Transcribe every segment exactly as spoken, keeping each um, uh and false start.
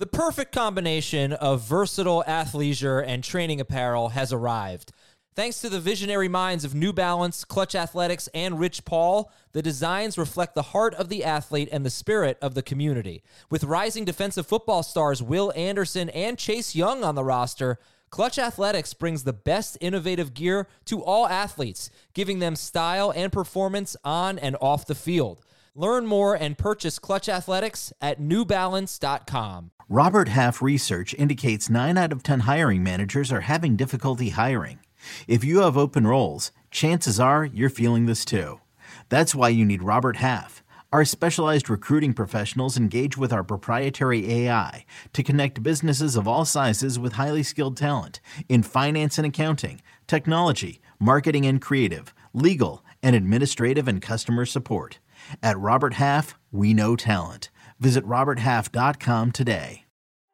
The perfect combination of versatile athleisure and training apparel has arrived. Thanks to the visionary minds of New Balance, Clutch Athletics, and Rich Paul, the designs reflect the heart of the athlete and the spirit of the community. With rising defensive football stars Will Anderson and Chase Young on the roster, Clutch Athletics brings the best innovative gear to all athletes, giving them style and performance on and off the field. Learn more and purchase Clutch Athletics at new balance dot com. Robert Half research indicates nine out of ten hiring managers are having difficulty hiring. If you have open roles, chances are you're feeling this too. That's why you need Robert Half. Our specialized recruiting professionals engage with our proprietary A I to connect businesses of all sizes with highly skilled talent in finance and accounting, technology, marketing and creative, legal, and administrative and customer support. At Robert Half, we know talent. Visit robert half dot com today.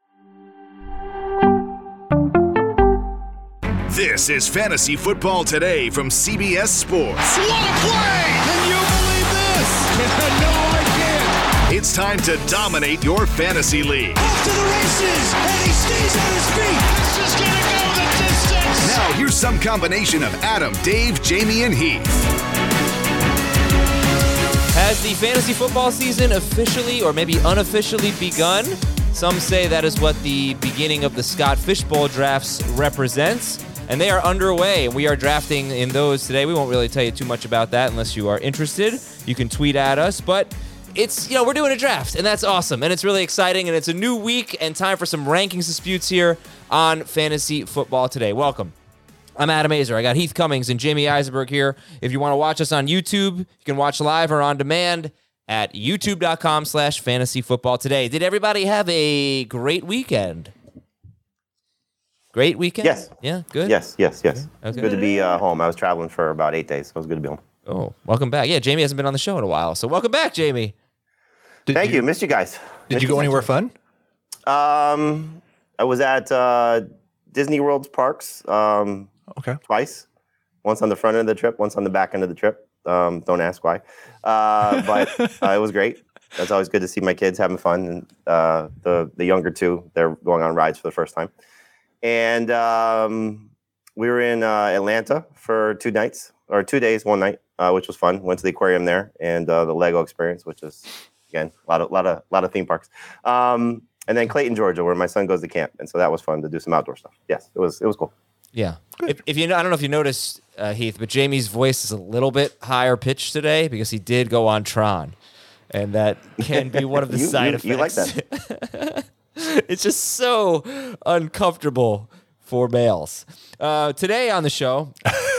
This is Fantasy Football Today from C B S Sports. What a play! Can you believe this? No, I can't. It's time to dominate your fantasy league. Off to the races, and he stays on his feet. This is going to go the distance. Now here's some combination of Adam, Dave, Jamie, and Heath. Has the fantasy football season officially or maybe unofficially begun? Some say that is what the beginning of the Scott Fishbowl drafts represents, and they are underway. We are drafting in those today. We won't really tell you too much about that unless you are interested. You can tweet at us, but it's, you know, we're doing a draft, and that's awesome, and it's really exciting, and it's a new week and time for some rankings disputes here on Fantasy Football Today. Welcome. I'm Adam Azer. I got Heath Cummings and Jamie Eisenberg here. If you want to watch us on YouTube, you can watch live or on demand at youtube.com slash fantasy football today. Did everybody have a great weekend? Great weekend? Yes. Yeah, good? Yes, yes, yes. Okay. It's good to be uh, home. I was traveling for about eight days, so it was good to be home. Oh, welcome back. Yeah, Jamie hasn't been on the show in a while, so welcome back, Jamie. Did Thank you. you. Missed you guys. Did Missed you go guys. anywhere fun? Um, I was at uh, Disney World's parks um, Okay. twice. Once on the front end of the trip, once on the back end of the trip. Um, don't ask why. Uh, but uh, it was great. It's always good to see my kids having fun. And uh, the, the younger two, they're going on rides for the first time. And um, we were in uh, Atlanta for two nights, or two days, one night, uh, which was fun. Went to the aquarium there and uh, the Lego experience, which is, again, a lot of, lot of, lot of theme parks. Um, and then Clayton, Georgia, where my son goes to camp. And so that was fun to do some outdoor stuff. Yes, it was, it was cool. Yeah. If, if you, I don't know if you noticed, uh, Heath, but Jamie's voice is a little bit higher pitched today because he did go on Tron, and that can be one of the You- side you- effects. you like that. It's just so uncomfortable for males. Uh, today on the show,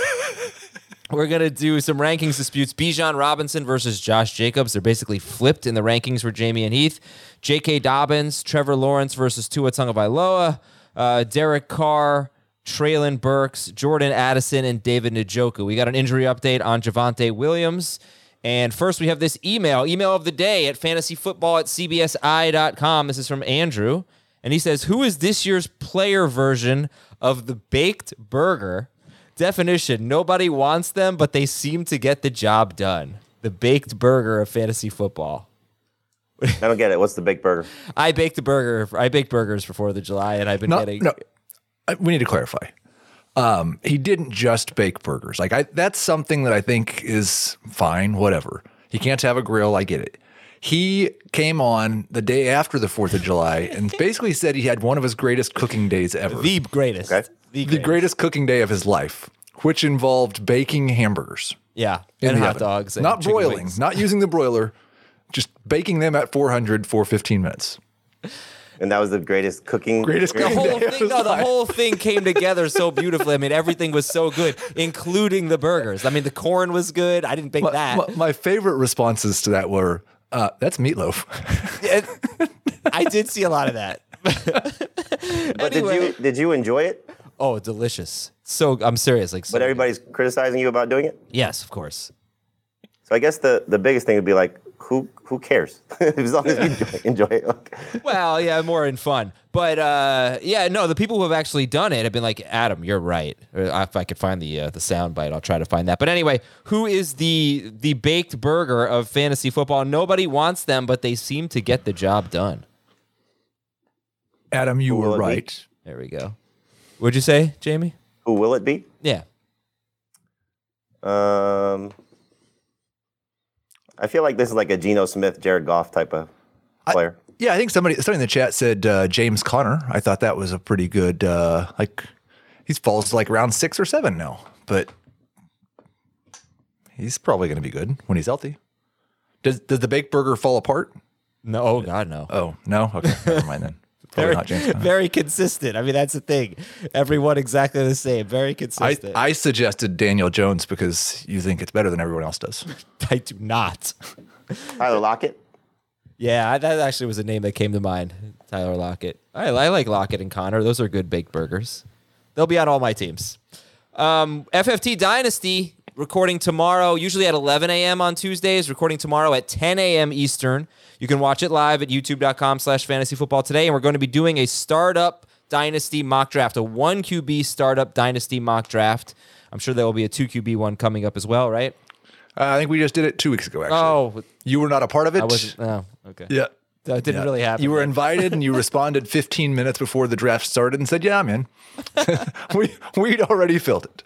we're going to do some rankings disputes. Bijan Robinson versus Josh Jacobs. They're basically flipped in the rankings for Jamie and Heath. J K. Dobbins, Trevor Lawrence versus Tua Tagovailoa. Uh, Derek Carr, Treylon Burks, Jordan Addison, and David Njoku. We got an injury update on Javonte Williams. And first, we have this email, email of the day at fantasyfootball at c b s i dot com. This is from Andrew. And he says, who is this year's player version of the baked burger? Definition, nobody wants them, but they seem to get the job done. The baked burger of fantasy football. I don't get it. What's the baked burger? I baked the burger. I baked burgers for fourth of July, and I've been No, getting... no. I- We need to clarify. Um, he didn't just bake burgers. Like I, that's something that I think is fine. Whatever. He can't have a grill. I get it. He came on the day after the fourth of July and basically said he had one of his greatest cooking days ever. The greatest. Okay. The the greatest. greatest cooking day of his life, which involved baking hamburgers. Yeah. in And the hot oven. dogs. And Not chicken broiling, wings. not using the broiler, just baking them at four hundred for fifteen minutes. And that was the greatest cooking. Greatest The cooking experience. whole day of thing, his no, the life. whole thing came together so beautifully. I mean, everything was so good, including the burgers. I mean, the corn was good. I didn't bake My, that. my- my favorite responses to that were, uh, that's meatloaf. It- I did see a lot of that. But Anyway. did you did you enjoy it? Oh, delicious. So I'm serious. Like, so But everybody's criticizing you about doing it. yes, of course. So I guess the, the biggest thing would be like, who who cares? As long as you enjoy, enjoy it. Like, Well, yeah, more in fun. But uh, yeah, no, the people who have actually done it have been like, Adam, you're right. Or if I could find the uh, the sound bite, I'll try to find that. But anyway, who is the the baked burger of fantasy football? Nobody wants them, but they seem to get the job done. Adam, you Who will were it be? right. There we go. What'd you say, Jamie? Who will it be? Yeah. Um, I feel like this is like a Geno Smith, Jared Goff type of player. I, yeah, I think somebody somebody in the chat said uh, James Conner. I thought that was a pretty good. Uh, like he falls to like round six or seven now, but he's probably going to be good when he's healthy. Does does the baked burger fall apart? No, oh God, no. Oh no, okay, never mind then. Probably Very, not James Conner. very consistent. I mean, that's the thing. Everyone exactly the same. Very I, consistent. I suggested Daniel Jones because you think it's better than everyone else does. I do not. Tyler Lockett. Yeah, I- that actually was a name that came to mind. Tyler Lockett. I, I like Lockett and Connor. Those are good baked burgers. They'll be on all my teams. Um, F F T Dynasty recording tomorrow, usually at eleven a.m. on Tuesdays, recording tomorrow at ten a.m. Eastern. You can watch it live at youtube.com slash fantasy football today. And we're going to be doing a startup dynasty mock draft, a one Q B startup dynasty mock draft. I'm sure there will be a two Q B one coming up as well, right? Uh, I think we just did it two weeks ago, actually. Oh, You were not a part of it? I wasn't. Oh, okay. Yeah. That didn't Yeah. really happen. You were yet. invited and you responded fifteen minutes before the draft started and said, yeah, I'm in. we, we'd already filled it.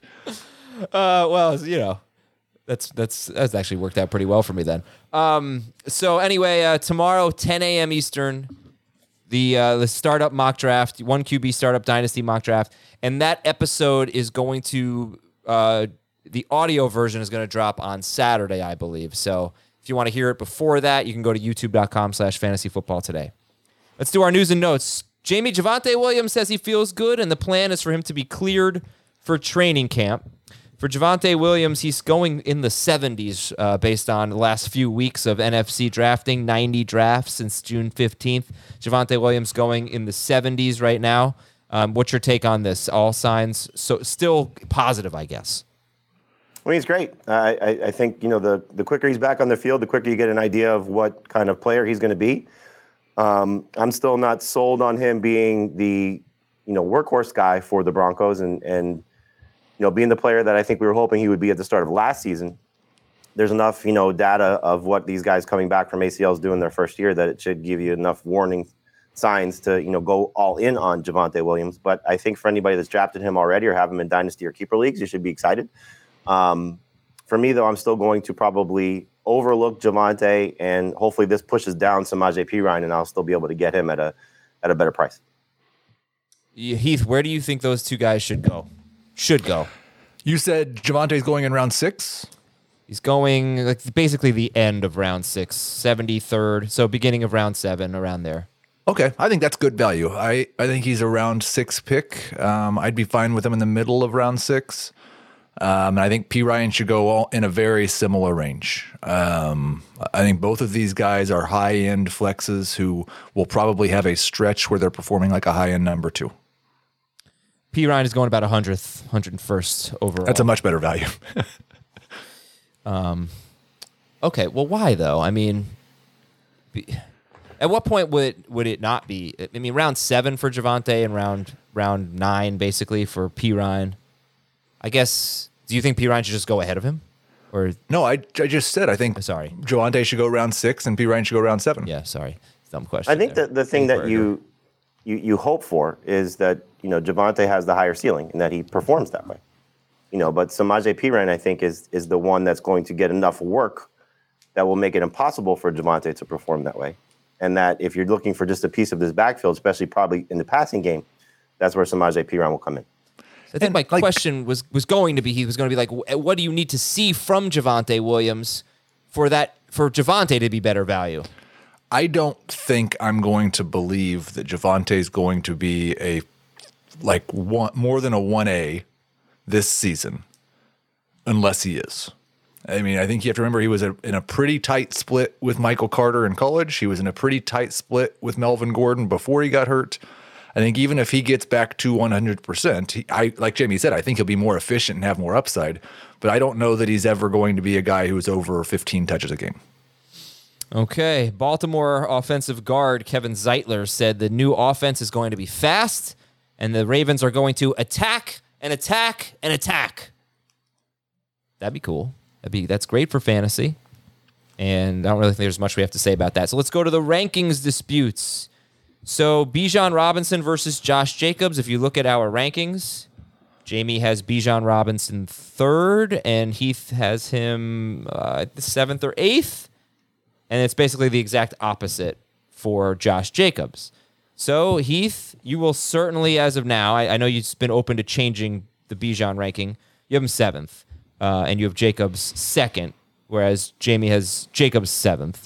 Uh, well, you know, that's that's that's actually worked out pretty well for me then. Um, so anyway, uh, tomorrow, ten a.m. Eastern, the uh, the startup mock draft, one Q B startup dynasty mock draft, and that episode is going to uh, the audio version is going to drop on Saturday, I believe. So if you want to hear it before that, you can go to youtube.com slash fantasy football today. Let's do our news and notes. Jamie, Javonte Williams says he feels good, and the plan is for him to be cleared for training camp. For Javonte Williams, he's going in the seventies uh, based on the last few weeks of N F C drafting, ninety drafts since June fifteenth. Javonte Williams going in the seventies right now. Um, what's your take on this? All signs so still positive, I guess. I mean, he's great. I, I, I think, you know, the, the quicker he's back on the field, the quicker you get an idea of what kind of player he's going to be. Um, I'm still not sold on him being the, you know, workhorse guy for the Broncos and, and, you know, being the player that I think we were hoping he would be at the start of last season. There's enough, you know, data of what these guys coming back from A C Ls do in their first year that it should give you enough warning signs to, you know, go all in on Javonte Williams. But I think for anybody that's drafted him already or have him in dynasty or keeper leagues, you should be excited. Um, for me, though, I'm still going to probably overlook Javonte, and hopefully this pushes down Samaje Perine, and I'll still be able to get him at a at a better price. Heath, where do you think those two guys should go? Should go. You said Javonte's going in round six? He's going like basically the end of round six, seventy-third, so beginning of round seven, around there. Okay, I think that's good value. I, I think he's a round six pick. Um, I'd be fine with him in the middle of round six. Um, and I think P. Ryan should go all in a very similar range. Um, I think both of these guys are high-end flexes who will probably have a stretch where they're performing like a high-end number two. P. Ryan is going about one hundredth, one hundred first overall. That's a much better value. um, okay, well, why though? I mean, be, at what point would would it not be? I mean, round seven for Javonte and round round nine basically for P. Ryan. I guess. Do you think P. Ryan should just go ahead of him, or no? I, I just said I think. Sorry, Javonte should go round six and P. Ryan should go round seven. Yeah, sorry, dumb question. I think there. that the thing that you, you you hope for is that, you know, Javonte has the higher ceiling and that he performs that way. You know, but Samaje Perine, I think, is is the one that's going to get enough work that will make it impossible for Javonte to perform that way. And that if you're looking for just a piece of this backfield, especially probably in the passing game, that's where Samaje Perine will come in. I think And, my like- question was was going to be he was going to be like, wh- what do you need to see from Javonte Williams for that for Javonte to be better value? I don't think I'm going to believe that Javonte is going to be a like one, more than a one A this season, unless he is. I mean, I think you have to remember he was a, in a pretty tight split with Michael Carter in college. He was in a pretty tight split with Melvin Gordon before he got hurt. I think even if he gets back to one hundred percent, he, I like Jamie said, I think he'll be more efficient and have more upside. But I don't know that he's ever going to be a guy who's over fifteen touches a game. Okay. Baltimore offensive guard Kevin Zeitler said the new offense is going to be fast, and the Ravens are going to attack and attack and attack. That'd be cool. That'd be that's great for fantasy. And I don't really think there's much we have to say about that. So let's go to the rankings disputes. So Bijan Robinson versus Josh Jacobs. If you look at our rankings, Jamie has Bijan Robinson third, and Heath has him uh, seventh or eighth. And it's basically the exact opposite for Josh Jacobs. So, Heath, you will certainly, as of now, I, I know you've been open to changing the Bijan ranking. You have him seventh, uh, and you have Jacobs second, whereas Jamie has Jacobs seventh.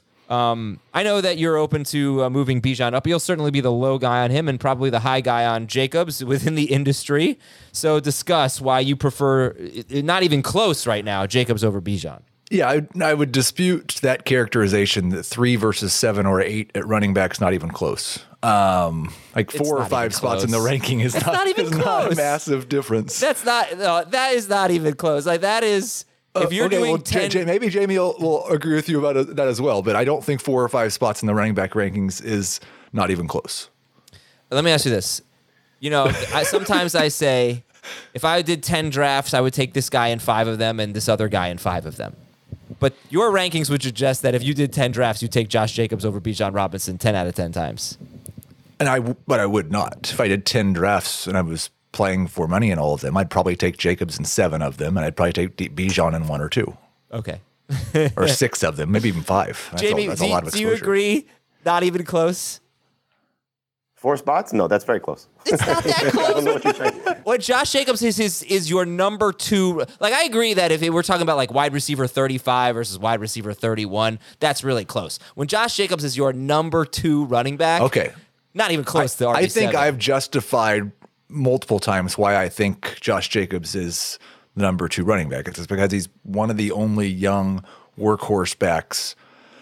Um, I know that you're open to uh, moving Bijan up. You'll certainly be the low guy on him and probably the high guy on Jacobs within the industry. So discuss why you prefer, not even close right now, Jacobs over Bijan. Yeah, I, I would dispute that characterization that three versus seven or eight at running back is not even close. Um, like four or five spots in the ranking is, not, not even is close. not a massive difference. That's not, no, that is not even close. Like that is, if you're uh, okay, doing well, ten, J- J- maybe Jamie will, will agree with you about that as well, but I don't think four or five spots in the running back rankings is not even close. Let me ask you this. You know, I, sometimes I say, if I did ten drafts, I would take this guy in five of them and this other guy in five of them. But your rankings would suggest that if you did ten drafts, you'd take Josh Jacobs over Bijan Robinson ten out of ten times. And I, but I would not. If I did ten drafts and I was playing for money in all of them, I'd probably take Jacobs in seven of them, and I'd probably take Bijan in one or two. Okay. Or six of them, maybe even five. That's Jamie, a, that's do, a lot of do exposure. you agree? Not even close? Four spots? No, that's very close. It's not that I don't know close. what you're trying to What Josh Jacobs is, is is your number two. Like, I agree that if it, we're talking about like wide receiver thirty-five versus wide receiver thirty-one, that's really close. When Josh Jacobs is your number two running back, Okay. not even close to R B I seven. think I've justified multiple times why I think Josh Jacobs is the number two running back. It's because he's one of the only young workhorse backs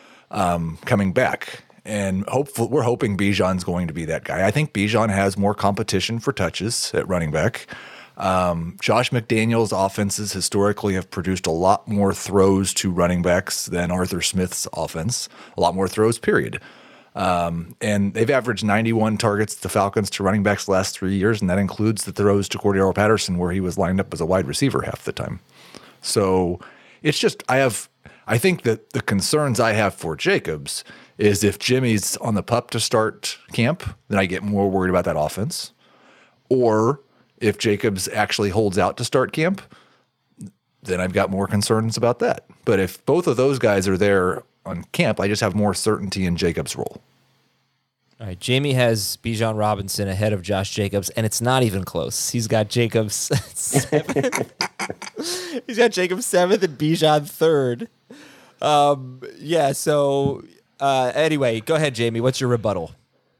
um, coming back. And hopefully, we're hoping Bijan's going to be that guy. I think Bijan has more competition for touches at running back. Um, Josh McDaniels' offenses historically have produced a lot more throws to running backs than Arthur Smith's offense. A lot more throws, period. Um, and they've averaged ninety-one targets, the Falcons, to running backs the last three years, and that includes the throws to Cordero Patterson, where he was lined up as a wide receiver half the time. So it's just, I have, I think that the concerns I have for Jacobs is if Jimmy's on the pup to start camp, then I get more worried about that offense. Or if Jacobs actually holds out to start camp, then I've got more concerns about that. But if both of those guys are there on camp, I just have more certainty in Jacobs' role. All right, Jamie has Bijan Robinson ahead of Josh Jacobs, and it's not even close. He's got Jacobs seventh. He's got Jacobs seventh and Bijan third. Um, yeah, so uh, anyway, go ahead, Jamie. What's your rebuttal?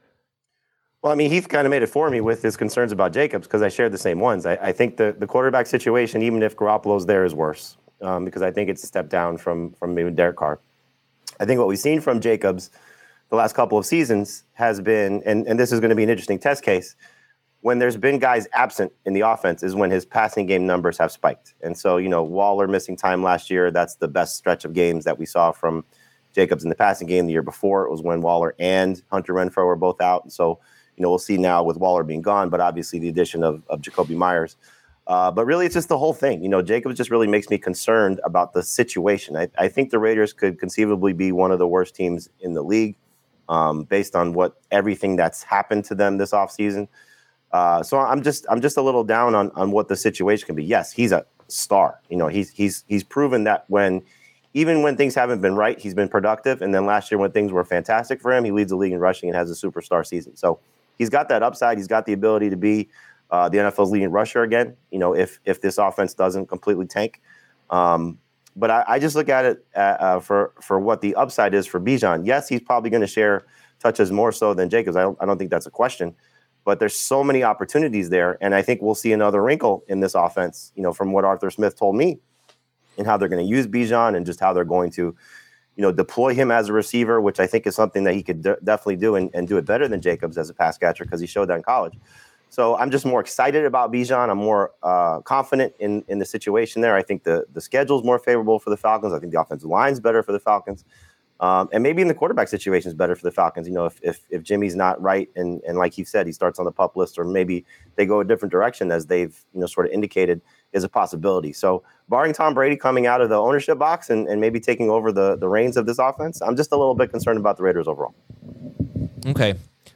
Well, I mean, Heath kind of made it for me with his concerns about Jacobs because I shared the same ones. I, I think the, the quarterback situation, even if Garoppolo's there, is worse um, because I think it's a step down from from maybe Derek Carr. I think what we've seen from Jacobs the last couple of seasons has been, and, and this is going to be an interesting test case, when there's been guys absent in the offense is when his passing game numbers have spiked. And so, you know, Waller missing time last year, that's the best stretch of games that we saw from Jacobs in the passing game. The year before, it was when Waller and Hunter Renfrow were both out. And so, you know, we'll see now with Waller being gone, but obviously the addition of, of Jacoby Myers. Uh, but really, it's just the whole thing. You know, Jacobs just really makes me concerned about the situation. I, I think the Raiders could conceivably be one of the worst teams in the league um, based on what everything that's happened to them this offseason. Uh, so I'm just I'm just a little down on, on what the situation can be. Yes, he's a star. You know, he's he's he's proven that when even when things haven't been right, he's been productive. And then last year when things were fantastic for him, he leads the league in rushing and has a superstar season. So he's got that upside. He's got the ability to be uh, the N F L's leading rusher again, you know, if if this offense doesn't completely tank. Um, but I, I just look at it uh, for, for what the upside is for Bijan. Yes, he's probably going to share touches more so than Jacobs. I don't, I don't think that's a question. But there's so many opportunities there, and I think we'll see another wrinkle in this offense, you know, from what Arthur Smith told me and how they're going to use Bijan and just how they're going to, you know, deploy him as a receiver, which I think is something that he could de- definitely do and, and do it better than Jacobs as a pass catcher because he showed that in college. So I'm just more excited about Bijan. I'm more uh, confident in, in the situation there. I think the, the schedule is more favorable for the Falcons. I think the offensive line is better for the Falcons. Um, and maybe in the quarterback situation is better for the Falcons. You know, if if, if Jimmy's not right and, and like he said, he starts on the pup list or maybe they go a different direction as they've, you know, sort of indicated is a possibility. So barring Tom Brady coming out of the ownership box and, and maybe taking over the, the reins of this offense, I'm just a little bit concerned about the Raiders overall. Okay.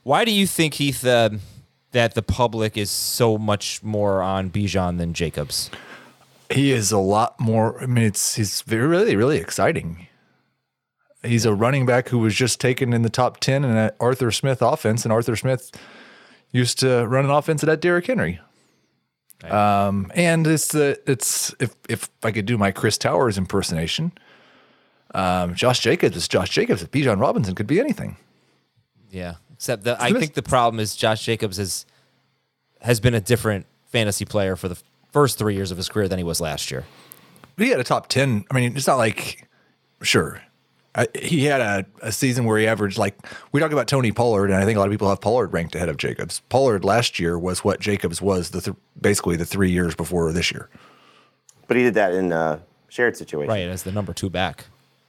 Why do you think, Heath, uh, that the public is so much more on Bijan than Jacobs? He is a lot more. I mean, it's he's very, really, really exciting. He's a running back who was just taken in the top ten in an Arthur Smith offense, and Arthur Smith used to run an offense at Derrick Henry. Right. Um, and it's the it's if if I could do my Chris Towers impersonation, um, Josh Jacobs is Josh Jacobs. If Bijan Robinson could be anything. Yeah, except that I think the problem is Josh Jacobs has has been a different fantasy player for the first three years of his career than he was last year. But he had a top ten. I mean, it's not like, sure, I, he had a, a season where he averaged, like, we talk about Tony Pollard, and I think a lot of people have Pollard ranked ahead of Jacobs. Pollard last year was what Jacobs was the th- basically the three years before this year. But he did that in a shared situation. Right, as the number two back.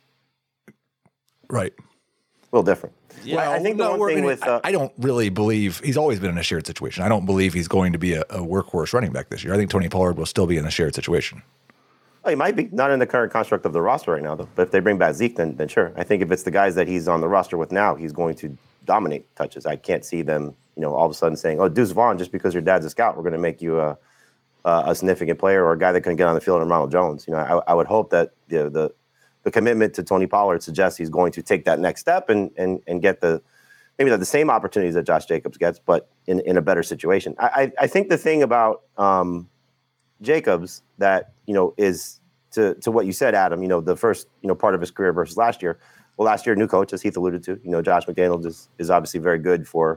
Right. A little different. Yeah, well, I think the no, one thing with uh, I, I don't really believe he's always been in a shared situation. I don't believe he's going to be a, a workhorse running back this year. I think Tony Pollard will still be in a shared situation. Oh, he might be not in the current construct of the roster right now, though. But if they bring back Zeke, then then sure. I think if it's the guys that he's on the roster with now, he's going to dominate touches. I can't see them, you know, all of a sudden saying, "Oh, Deuce Vaughn, just because your dad's a scout, we're going to make you a a, a significant player or a guy that can get on the field." And Ronald Jones, you know, I, I would hope that the the the commitment to Tony Pollard suggests he's going to take that next step and and and get the maybe not the same opportunities that Josh Jacobs gets, but in, in a better situation. I, I, I think the thing about um, Jacobs that, you know, is to, to what you said, Adam, you know, the first, you know, part of his career versus last year. Well, last year, new coach, as Heath alluded to, you know, Josh McDaniels is, is obviously very good for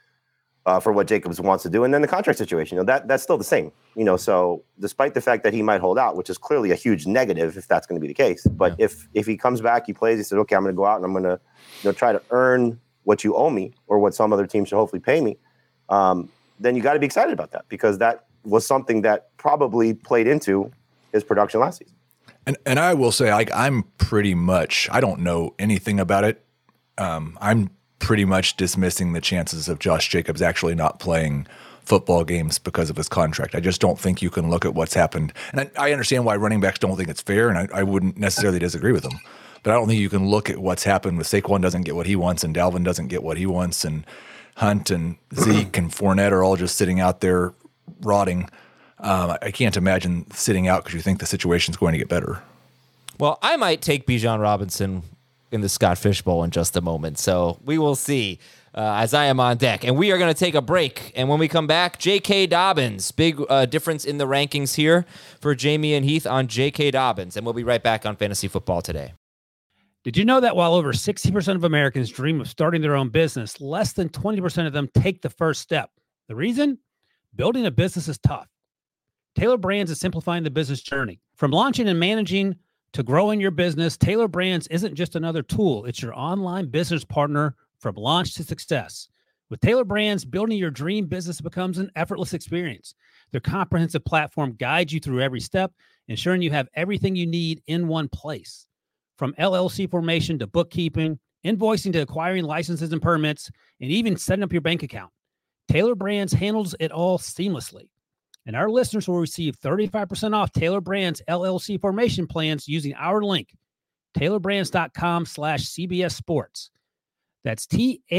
uh, for what Jacobs wants to do. And then the contract situation, you know, that that's still the same, you know, so despite the fact that he might hold out, which is clearly a huge negative if that's going to be the case. But yeah. if if he comes back, he plays, he said, okay, I'm going to go out and I'm going to, you know, try to earn what you owe me or what some other team should hopefully pay me, um, then you got to be excited about that because that was something that probably played into his production last season. And and I will say, like, I'm pretty much, I don't know anything about it. Um, I'm pretty much dismissing the chances of Josh Jacobs actually not playing football games because of his contract. I just don't think you can look at what's happened. And I, I understand why running backs don't think it's fair, and I, I wouldn't necessarily disagree with them. But I don't think you can look at what's happened with Saquon doesn't get what he wants and Dalvin doesn't get what he wants and Hunt and Zeke and Fournette are all just sitting out there rotting. Um, I can't imagine sitting out because you think the situation's going to get better. Well, I might take Bijan Robinson in the Scott Fish Bowl in just a moment, so we will see uh, as I am on deck. And we are going to take a break, and when we come back, J K. Dobbins. Big uh, difference in the rankings here for Jamie and Heath on J K. Dobbins, and we'll be right back on Fantasy Football Today. Did you know that while over sixty percent of Americans dream of starting their own business, less than twenty percent of them take the first step? The reason? Building a business is tough. Taylor Brands is simplifying the business journey. From launching and managing to growing your business, Taylor Brands isn't just another tool. It's your online business partner from launch to success. With Taylor Brands, building your dream business becomes an effortless experience. Their comprehensive platform guides you through every step, ensuring you have everything you need in one place. From L L C formation to bookkeeping, invoicing to acquiring licenses and permits, and even setting up your bank account, Taylor Brands handles it all seamlessly. And our listeners will receive thirty-five percent off Taylor Brands L L C formation plans using our link, taylorbrands.com slash CBS Sports. That's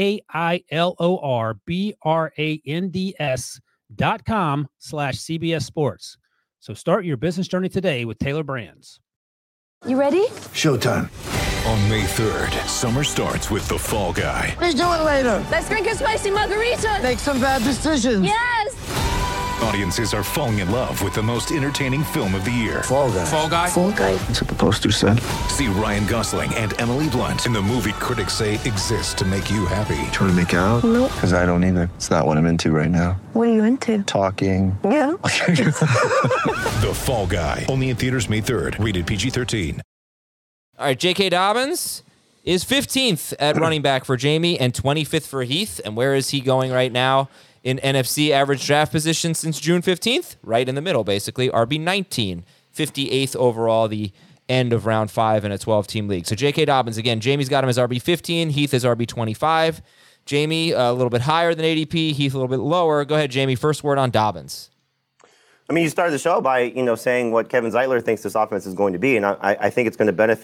T-A-I-L-O-R-B-R-A-N-D-S dot com slash CBS Sports. So start your business journey today with Taylor Brands. You ready? Showtime. On May third, summer starts with The Fall Guy. Let's do it later. Let's drink a spicy margarita. Make some bad decisions. Yes. Audiences are falling in love with the most entertaining film of the year. Fall Guy. Fall Guy? Fall Guy. That's what the poster said. See Ryan Gosling and Emily Blunt in the movie critics say exists to make you happy. Trying to make it out? Nope. Because I don't either. It's not what I'm into right now. What are you into? Talking. Yeah. The Fall Guy. Only in theaters May third. Rated P G thirteen. All right, J K. Dobbins is fifteenth at running back for Jamie and twenty-fifth for Heath. And where is he going right now in N F C average draft position since June fifteenth? Right in the middle, basically. R B nineteen, fifty-eighth overall, the end of round five in a twelve-team league. So J K. Dobbins, again, Jamie's got him as R B fifteen. Heath is R B twenty-five. Jamie, uh, a little bit higher than A D P. Heath, a little bit lower. Go ahead, Jamie. First word on Dobbins. I mean, you started the show by, you know, saying what Kevin Zeitler thinks this offense is going to be, and I, I think it's going to benefit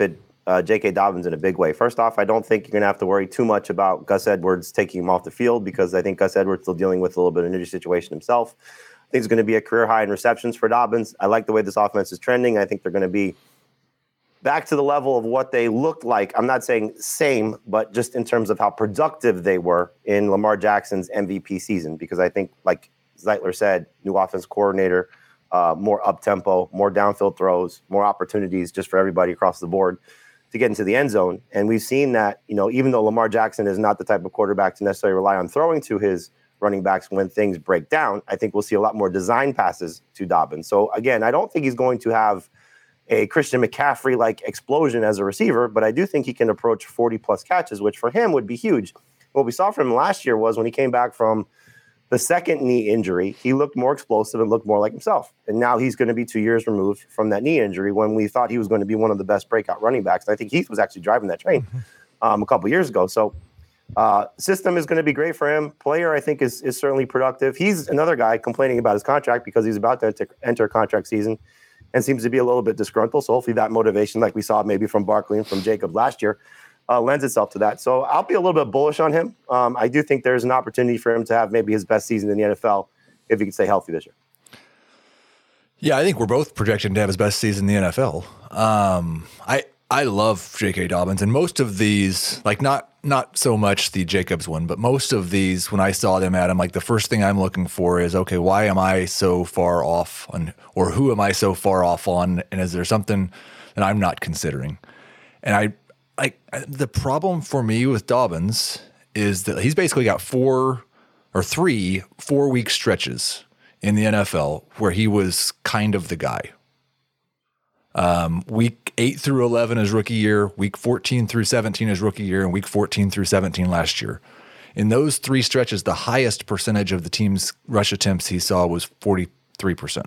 uh, J K. Dobbins in a big way. First off, I don't think you're going to have to worry too much about Gus Edwards taking him off the field because I think Gus Edwards is still dealing with a little bit of an injury situation himself. I think it's going to be a career high in receptions for Dobbins. I like the way this offense is trending. I think they're going to be back to the level of what they looked like. I'm not saying same, but just in terms of how productive they were in Lamar Jackson's M V P season, because I think, like Zeitler said, new offense coordinator, uh, more up-tempo, more downfield throws, more opportunities just for everybody across the board to get into the end zone. And we've seen that, you know, even though Lamar Jackson is not the type of quarterback to necessarily rely on throwing to his running backs when things break down, I think we'll see a lot more design passes to Dobbins. So again, I don't think he's going to have a Christian McCaffrey-like explosion as a receiver, but I do think he can approach forty plus catches, which for him would be huge. What we saw from him last year was when he came back from the second knee injury, he looked more explosive and looked more like himself. And now he's going to be two years removed from that knee injury when we thought he was going to be one of the best breakout running backs. And I think Heath was actually driving that train um, a couple years ago. So uh, system is going to be great for him. Player, I think, is, is certainly productive. He's another guy complaining about his contract because he's about to enter, enter contract season and seems to be a little bit disgruntled. So hopefully that motivation, like we saw maybe from Barkley and from Jacob last year, Uh, lends itself to that. So I'll be a little bit bullish on him. Um, I do think there's an opportunity for him to have maybe his best season in the N F L if he can stay healthy this year. Yeah, I think we're both projecting to have his best season in the N F L. Um, I I love J K. Dobbins, and most of these, like not not so much the Jacobs one, but most of these, when I saw them at him, like the first thing I'm looking for is, okay, why am I so far off on, or who am I so far off on, and is there something that I'm not considering? And I. Like the problem for me with Dobbins is that he's basically got four or three four week stretches in the N F L where he was kind of the guy. Um, week eight through eleven his rookie year, week fourteen through seventeen his rookie year, and week fourteen through seventeen last year. In those three stretches, the highest percentage of the team's rush attempts he saw was forty-three percent.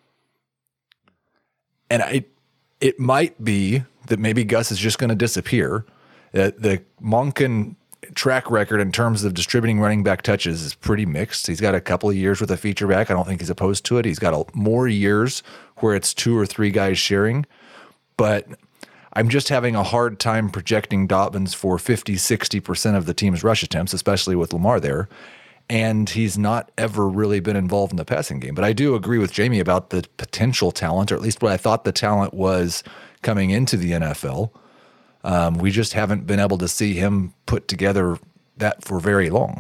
And I, it might be that maybe Gus is just going to disappear. Uh, the Monken track record in terms of distributing running back touches is pretty mixed. He's got a couple of years with a feature back. I don't think he's opposed to it. He's got a, more years where it's two or three guys sharing. But I'm just having a hard time projecting Dobbins for fifty, sixty percent of the team's rush attempts, especially with Lamar there. And he's not ever really been involved in the passing game. But I do agree with Jamie about the potential talent, or at least what I thought the talent was coming into the N F L. Um, we just haven't been able to see him put together that for very long.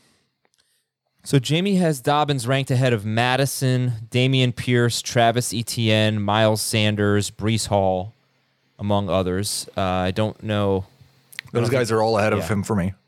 So Jamie has Dobbins ranked ahead of Madison, Dameon Pierce, Travis Etienne, Miles Sanders, Breece Hall, among others. Uh, I don't know. Those don't guys think, are all ahead yeah. of him for me.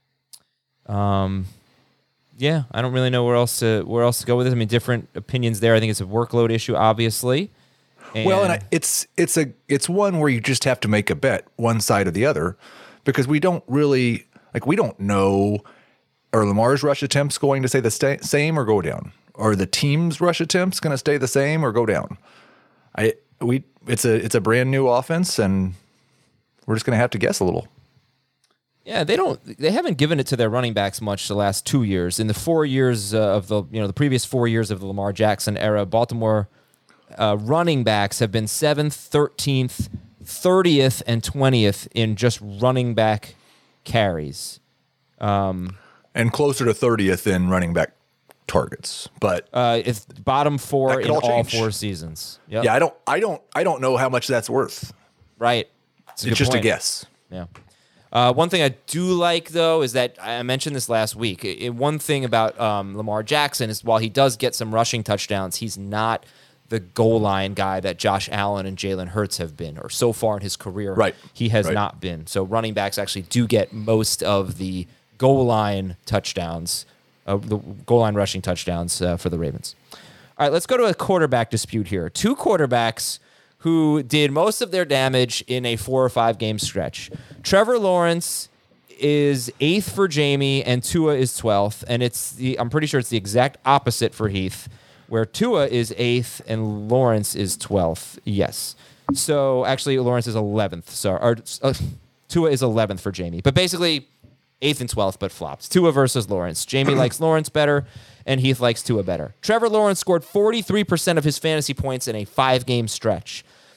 Um, yeah, I don't really know where else to where else to go with this. I mean, different opinions there. I think it's a workload issue, obviously. And well, and I, it's it's a it's one where you just have to make a bet one side or the other, because we don't really like we don't know, are Lamar's rush attempts going to stay the sta- same or go down? Are the team's rush attempts going to stay the same or go down? I we it's a it's a brand new offense, and we're just going to have to guess a little. Yeah, they don't. They haven't given it to their running backs much the last two years. In the four years uh, of the you know the previous four years of the Lamar Jackson era, Baltimore uh, running backs have been seventh, thirteenth, thirtieth, and twentieth in just running back carries, um, and closer to thirtieth in running back targets. But uh, it's bottom four in all, all change. four seasons. Yep. Yeah, I don't, I don't, I don't know how much that's worth. Right, it's, it's just point. a guess. Yeah. Uh, one thing I do like, though, is that I mentioned this last week. It, it, one thing about um, Lamar Jackson is while he does get some rushing touchdowns, he's not the goal line guy that Josh Allen and Jalen Hurts have been, or so far in his career, right. he has right. not been. So running backs actually do get most of the goal line touchdowns, uh, the goal line rushing touchdowns uh, for the Ravens. All right, let's go to a quarterback dispute here. Two quarterbacks who did most of their damage in a four or five game stretch. Trevor Lawrence is eighth for Jamie, and Tua is twelfth. And it's the I'm pretty sure it's the exact opposite for Heath, where Tua is eighth and Lawrence is twelfth. Yes. So actually, Lawrence is eleventh. So or, uh, Tua is eleventh for Jamie. But basically, eighth and twelfth, but flops. Tua versus Lawrence. Jamie likes Lawrence better, and Heath likes Tua better. Trevor Lawrence scored forty-three percent of his fantasy points in a five game stretch.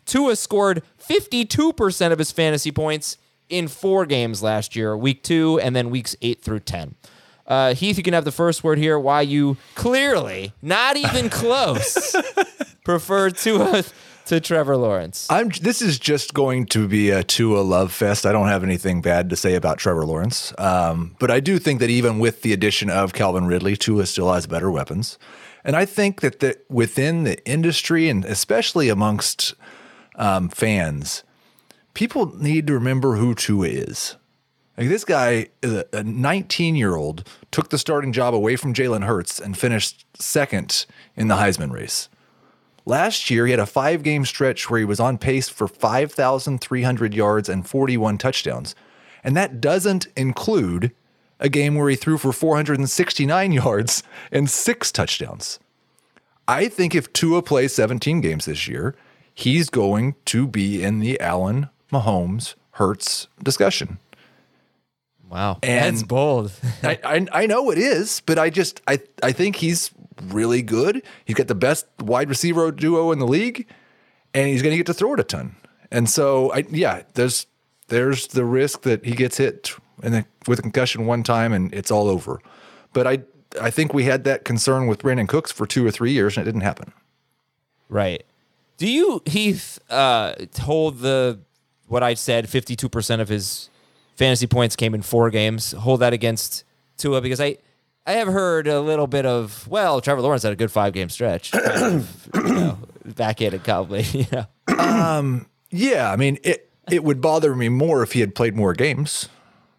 Tua scored fifty-two percent of his fantasy points in four games last year, week two, and then weeks eight through ten. Uh, Heath, you can have the first word here. Why you clearly, not even close, prefer Tua to Trevor Lawrence. I'm. This is just going to be a Tua love fest. I don't have anything bad to say about Trevor Lawrence, um, but I do think that even with the addition of Calvin Ridley, Tua still has better weapons, and I think that the, within the industry and especially amongst um, fans, people need to remember who Tua is. Like this guy is a nineteen-year-old, took the starting job away from Jalen Hurts and finished second in the Heisman race. Last year, he had a five-game stretch where he was on pace for five thousand three hundred yards and forty-one touchdowns. And that doesn't include a game where he threw for four hundred sixty-nine yards and six touchdowns. I think if Tua plays seventeen games this year, he's going to be in the Allen, Mahomes, Hurts discussion. Wow, and that's bold. I, I I know it is, but I just I I think he's really good. He's got the best wide receiver duo in the league, and he's going to get to throw it a ton. And so, I yeah, there's there's the risk that he gets hit and then with a concussion one time and it's all over. But I I think we had that concern with Brandon Cooks for two or three years, and it didn't happen. Right. Do you, Heath, uh, hold the what I said, fifty-two percent of his fantasy points came in four games. Hold that against Tua, because I, I have heard a little bit of, well, Trevor Lawrence had a good five-game stretch. Kind of, you know, backhanded probably. You know. Um, yeah, I mean, it it would bother me more if he had played more games.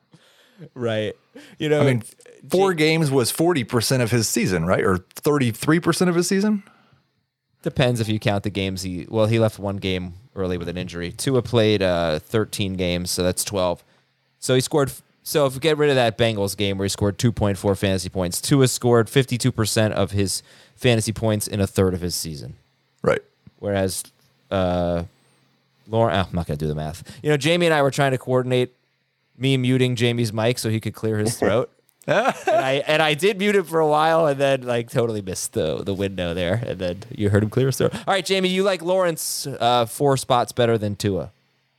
Right. You know, I mean, four G- games was forty percent of his season, right? Or thirty-three percent of his season? Depends if you count the games he, well, he left one game early with an injury. Tua played uh, thirteen games, so that's twelve. So he scored, so if we get rid of that Bengals game where he scored two point four fantasy points, Tua scored fifty-two percent of his fantasy points in a third of his season. Right. Whereas, uh, Lauren, oh, I'm not going to do the math. You know, Jamie and I were trying to coordinate me muting Jamie's mic so he could clear his throat. and I and I did mute him for a while, and then like totally missed the the window there, and then you heard him clear his throat. All right, Jamie, you like Lawrence uh, four spots better than Tua?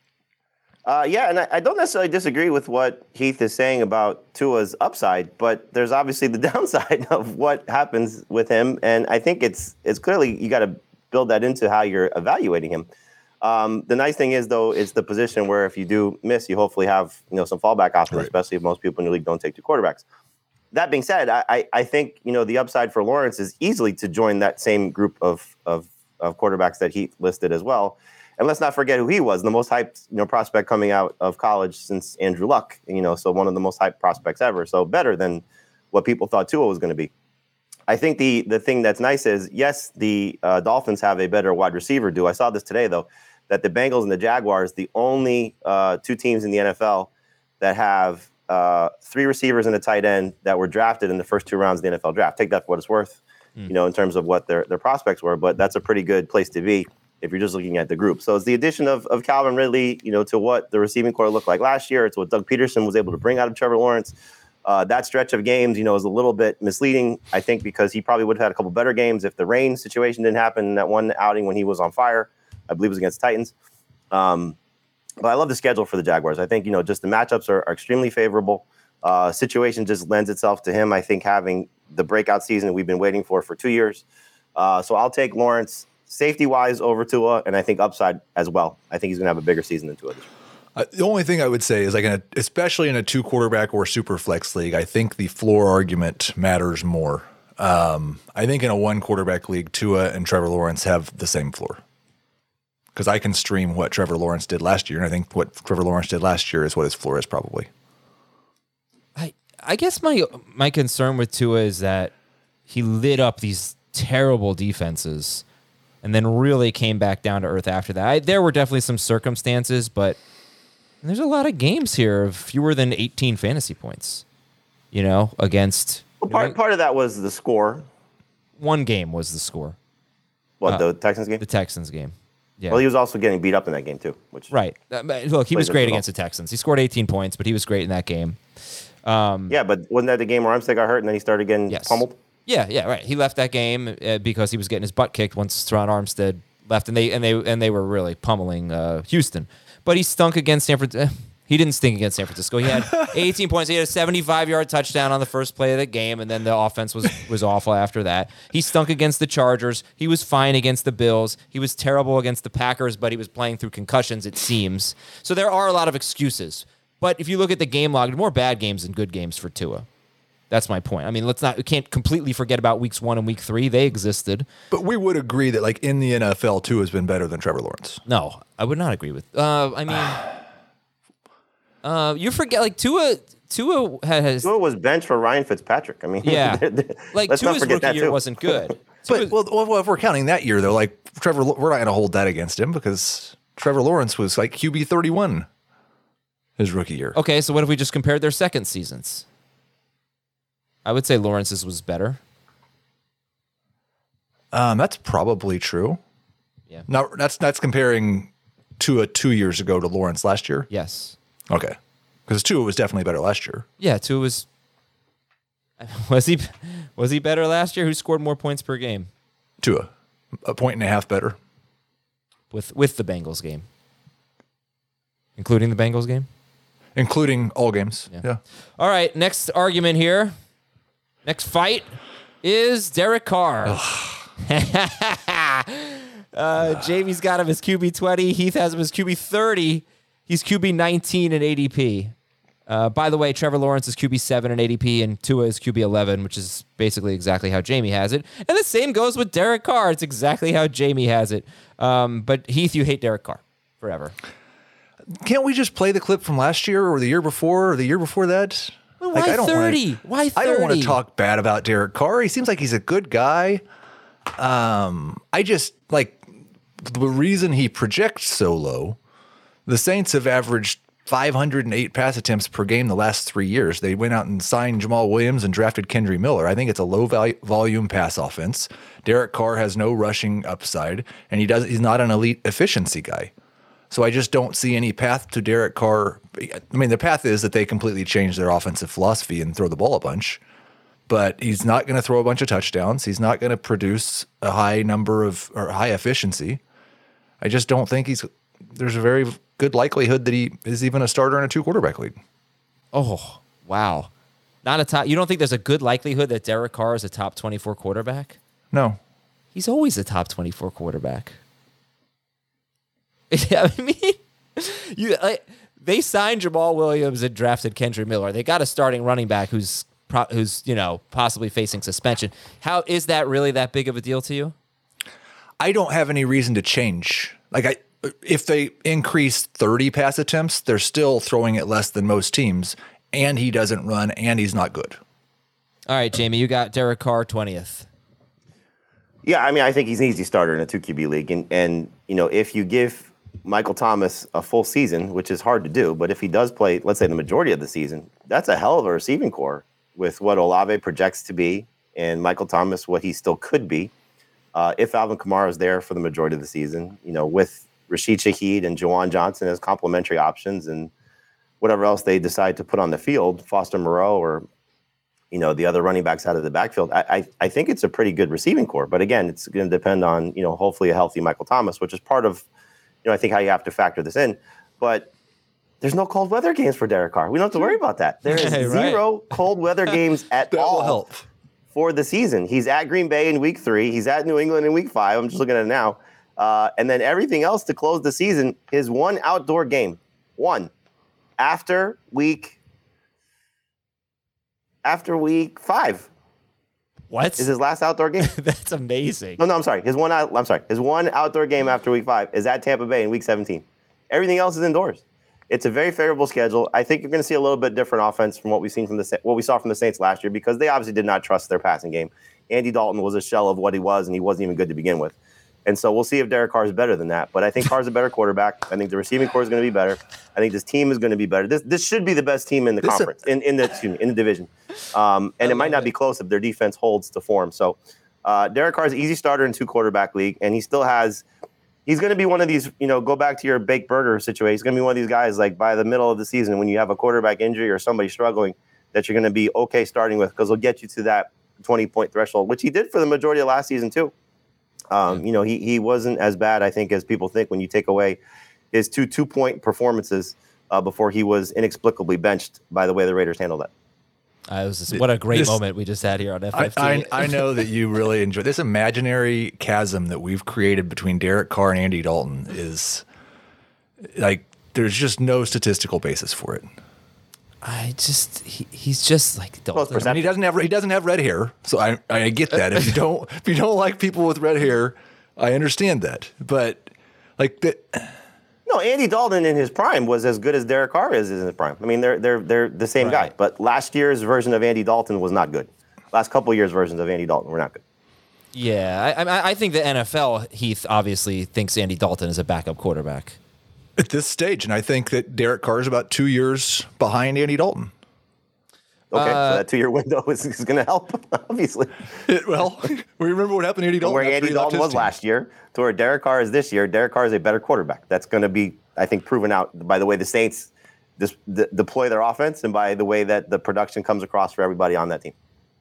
Uh, yeah, and I, I don't necessarily disagree with what Heath is saying about Tua's upside, but there's obviously the downside of what happens with him, and I think it's it's clearly you got to build that into how you're evaluating him. Um, the nice thing is, though, it's the position where if you do miss, you hopefully have you know some fallback options, right. Especially if most people in the league don't take two quarterbacks. That being said, I, I think you know the upside for Lawrence is easily to join that same group of of, of quarterbacks that Heath listed as well. And let's not forget who he was, the most hyped you know, prospect coming out of college since Andrew Luck, you know, so one of the most hyped prospects ever. So better than what people thought Tua was going to be. I think the the thing that's nice is, yes, the uh, Dolphins have a better wide receiver duo. I saw this today, though, that the Bengals and the Jaguars, the only uh, two teams in the N F L that have uh, three receivers and a tight end that were drafted in the first two rounds of the N F L draft. Take that for what it's worth, mm. you know, in terms of what their, their prospects were. But that's a pretty good place to be if you're just looking at the group. So it's the addition of, of Calvin Ridley, you know, to what the receiving core looked like last year. It's what Doug Peterson was able to bring out of Trevor Lawrence. Uh, that stretch of games, you know, is a little bit misleading, I think, because he probably would have had a couple better games if the rain situation didn't happen in that one outing when he was on fire. I believe it was against Titans. Um, but I love the schedule for the Jaguars. I think, you know, just the matchups are, are extremely favorable. Uh, situation just lends itself to him, I think, having the breakout season we've been waiting for for two years. Uh, so I'll take Lawrence safety-wise over Tua, and I think upside as well. I think he's going to have a bigger season than Tua this year. Uh, the only thing I would say is, like, in a, especially in a two-quarterback or super flex league, I think the floor argument matters more. Um, I think in a one-quarterback league, Tua and Trevor Lawrence have the same floor. Because I can stream what Trevor Lawrence did last year, and I think what Trevor Lawrence did last year is what his floor is probably. I I guess my my concern with Tua is that he lit up these terrible defenses and then really came back down to earth after that. I, there were definitely some circumstances, but there's a lot of games here of fewer than eighteen fantasy points, you know, against... Well, part, part of that was the score. One game was the score. What, uh, the Texans game? The Texans game. Yeah. Well, he was also getting beat up in that game, too. Which right. Uh, look, he was great against the Texans. He scored eighteen points, but he was great in that game. Um, yeah, but wasn't that the game where Armstead got hurt and then he started getting yes. pummeled? Yeah, yeah, right. He left that game uh, because he was getting his butt kicked once Teron Armstead left, and they and they and they were really pummeling uh, Houston. But he stunk against San Francisco. He didn't stink against San Francisco. He had eighteen points. He had a seventy-five-yard touchdown on the first play of the game, and then the offense was was awful after that. He stunk against the Chargers. He was fine against the Bills. He was terrible against the Packers, but he was playing through concussions, it seems. So there are a lot of excuses. But if you look at the game log, more bad games than good games for Tua. That's my point. I mean, let's not we can't completely forget about weeks one and week three. They existed. But we would agree that, like, in the N F L, Tua has been better than Trevor Lawrence. No, I would not agree with. Uh, I mean. Uh, you forget, like, Tua, Tua has... Tua was benched for Ryan Fitzpatrick. I mean, yeah. let's like, not Tua's forget rookie that year too. wasn't good. But, well, well, if we're counting that year, though, like, Trevor, we're not going to hold that against him because Trevor Lawrence was, like, Q B thirty-one his rookie year. Okay, so what if we just compared their second seasons? I would say Lawrence's was better. Um, that's probably true. Yeah. Now, that's, that's comparing Tua two years ago to Lawrence last year? Yes. Okay. Because Tua was definitely better last year. Yeah, Tua was... Was he was he better last year? Who scored more points per game? Tua. A point and a half better. With with the Bengals game. Including the Bengals game? Including all games. Yeah. yeah. All right, next argument here. Next fight is Derek Carr. uh, Jamie's got him as Q B twenty. Heath has him as Q B thirty. He's Q B nineteen in A D P. Uh, by the way, Trevor Lawrence is Q B seven in A D P, and Tua is Q B eleven, which is basically exactly how Jamie has it. And the same goes with Derek Carr. It's exactly how Jamie has it. Um, but Heath, you hate Derek Carr forever. Can't we just play the clip from last year or the year before or the year before that? Well, why like, thirty? Wanna, why thirty? I don't want to talk bad about Derek Carr. He seems like he's a good guy. Um, I just, like, the reason he projects so low, the Saints have averaged five hundred eight pass attempts per game the last three years. They went out and signed Jamal Williams and drafted Kendry Miller. I think it's a low val- volume pass offense. Derek Carr has no rushing upside, and he does. He's not an elite efficiency guy. So I just don't see any path to Derek Carr. I mean, the path is that they completely change their offensive philosophy and throw the ball a bunch. But he's not going to throw a bunch of touchdowns. He's not going to produce a high number of or high efficiency. I just don't think he's. There's a very good likelihood that he is even a starter in a two quarterback league. Oh, wow. Not a top. You don't think there's a good likelihood that Derek Carr is a top twenty-four quarterback? No. He's always a top twenty-four quarterback. I mean, you like, they signed Jamal Williams and drafted Kendry Miller. They got a starting running back who's who's, you know, possibly facing suspension. How is that really that big of a deal to you? I don't have any reason to change. Like I if they increase thirty pass attempts, they're still throwing it less than most teams, and he doesn't run, and he's not good. All right, Jamie, you got Derek Carr twentieth. Yeah, I mean, I think he's an easy starter in a two Q B league, and and you know, if you give Michael Thomas a full season, which is hard to do, but if he does play, let's say the majority of the season, that's a hell of a receiving core with what Olave projects to be, and Michael Thomas what he still could be. Uh, if Alvin Kamara is there for the majority of the season, you know, with Rashid Shaheed and Juwan Johnson as complementary options, and whatever else they decide to put on the field, Foster Moreau or, you know, the other running backs out of the backfield, I, I, I think it's a pretty good receiving core. But again, it's going to depend on, you know, hopefully a healthy Michael Thomas, which is part of, you know, I think how you have to factor this in. But there's no cold weather games for Derek Carr. We don't have to worry about that. There is right. zero cold weather games at that all will help. For the season. He's at Green Bay in week three. He's at New England in week five. I'm just looking at it now. Uh, and then everything else to close the season is one outdoor game. One. After week after week five. What? Is his last outdoor game? That's amazing. No, no, I'm sorry. His one out, I'm sorry. His one outdoor game after week five is at Tampa Bay in week seventeen. Everything else is indoors. It's a very favorable schedule. I think you're going to see a little bit different offense from what we've seen from the what we saw from the Saints last year, because they obviously did not trust their passing game. Andy Dalton was a shell of what he was, and he wasn't even good to begin with. And so we'll see if Derek Carr is better than that. But I think Carr's a better quarterback. I think the receiving core is going to be better. I think this team is going to be better. This this should be the best team in the this conference, in, in the excuse me, in the division. Um, and it might not be close if their defense holds to form. So uh, Derek Carr is an easy starter in two quarterback league, and he still has. He's going to be one of these, you know, go back to your baked burger situation. He's going to be one of these guys, like, by the middle of the season when you have a quarterback injury or somebody struggling, that you're going to be okay starting with, because he'll get you to that twenty-point threshold, which he did for the majority of last season too. Um, you know, he he wasn't as bad, I think, as people think when you take away his two two-point performances uh, before he was inexplicably benched by the way the Raiders handled that. Uh, it was just, what a great This- moment we just had here on F I, F T. I, I know that you really enjoy this imaginary chasm that we've created between Derek Carr and Andy Dalton is like there's just no statistical basis for it. I just he, he's just like Dalton. I mean, he doesn't have he doesn't have red hair, so I I get that. If you don't if you don't like people with red hair, I understand that. But like the, No, Andy Dalton in his prime was as good as Derek Carr is in his prime. I mean, they're they're they're the same Right. guy. But last year's version of Andy Dalton was not good. Last couple of years' versions of Andy Dalton were not good. Yeah, I, I I think the N F L, Heath, obviously thinks Andy Dalton is a backup quarterback. at this stage, and I think that Derek Carr is about two years behind Andy Dalton. Okay, Uh, so that two-year window is, is going to help, obviously. It, well, we remember what happened to Andy From Dalton. where after Andy he left Dalton his was team. last year to where Derek Carr is this year. Derek Carr is a better quarterback. That's going to be, I think, proven out by the way the Saints dis- de- deploy their offense and by the way that the production comes across for everybody on that team.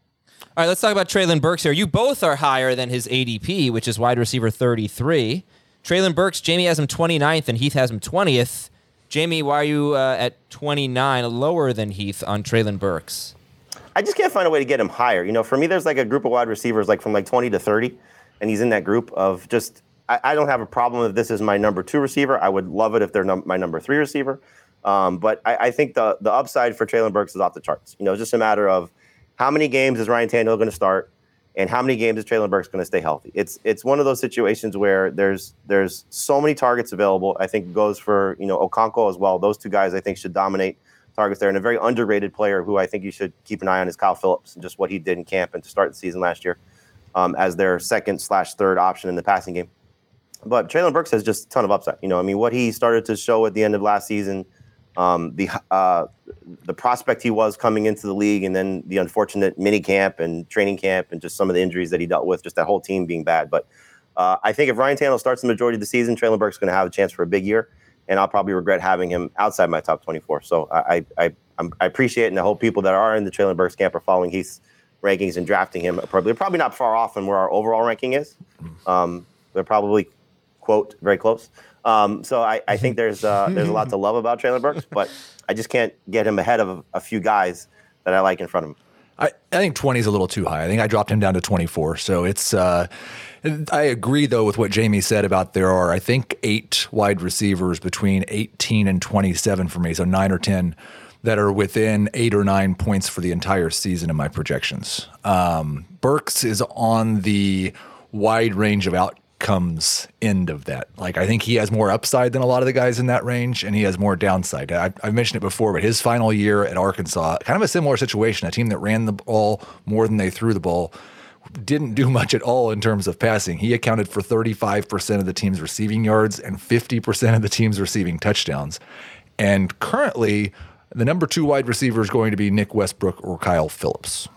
All right, let's talk about Treylon Burks here. You both are higher than his A D P, which is wide receiver thirty-three. Treylon Burks, Jamie has him twenty-ninth and Heath has him twentieth. Jamie, why are you uh, at twenty-nine, lower than Heath on Treylon Burks? I just can't find a way to get him higher. You know, for me, there's like a group of wide receivers like from like twenty to thirty, and he's in that group of just, I, I don't have a problem if this is my number two receiver. I would love it if they're num- my number three receiver. Um, but I, I think the the upside for Treylon Burks is off the charts. You know, it's just a matter of how many games is Ryan Tannehill going to start, and how many games is Treylon Burks going to stay healthy. It's it's one of those situations where there's there's so many targets available. I think it goes for, you know, Okonkwo as well. Those two guys I think should dominate targets there. And a very underrated player who I think you should keep an eye on is Kyle Phillips, and just what he did in camp and to start the season last year um, as their second slash third option in the passing game. But Treylon Burks has just a ton of upside. You know, I mean, what he started to show at the end of last season, um, the uh, the prospect he was coming into the league, and then the unfortunate mini camp and training camp and just some of the injuries that he dealt with, just that whole team being bad. But uh, I think if Ryan Tannehill starts the majority of the season, Treylon Burks is going to have a chance for a big year, and I'll probably regret having him outside my top twenty-four. So I I, I, I appreciate it, and I hope people that are in the Treylon Burks camp are following Heath's rankings and drafting him. Probably, probably not far off from where our overall ranking is. Um, they're probably, quote, very close. Um, so I, I think there's uh, there's a lot to love about Treylon Burks, but I just can't get him ahead of a, a few guys that I like in front of him. I, I think twenty is a little too high. I think I dropped him down to twenty-four. So it's, uh, I agree though with what Jamie said about there are, I think, eight wide receivers between eighteen and twenty-seven for me. So nine or ten that are within eight or nine points for the entire season in my projections. Um, Burks is on the wide range of outcomes end of that. Like, I think he has more upside than a lot of the guys in that range, and he has more downside. I, I've mentioned it before, but his final year at Arkansas, kind of a similar situation, a team that ran the ball more than they threw the ball, didn't do much at all in terms of passing. He accounted for thirty-five percent of the team's receiving yards and fifty percent of the team's receiving touchdowns. And currently, the number two wide receiver is going to be Nick Westbrook or Kyle Phillips.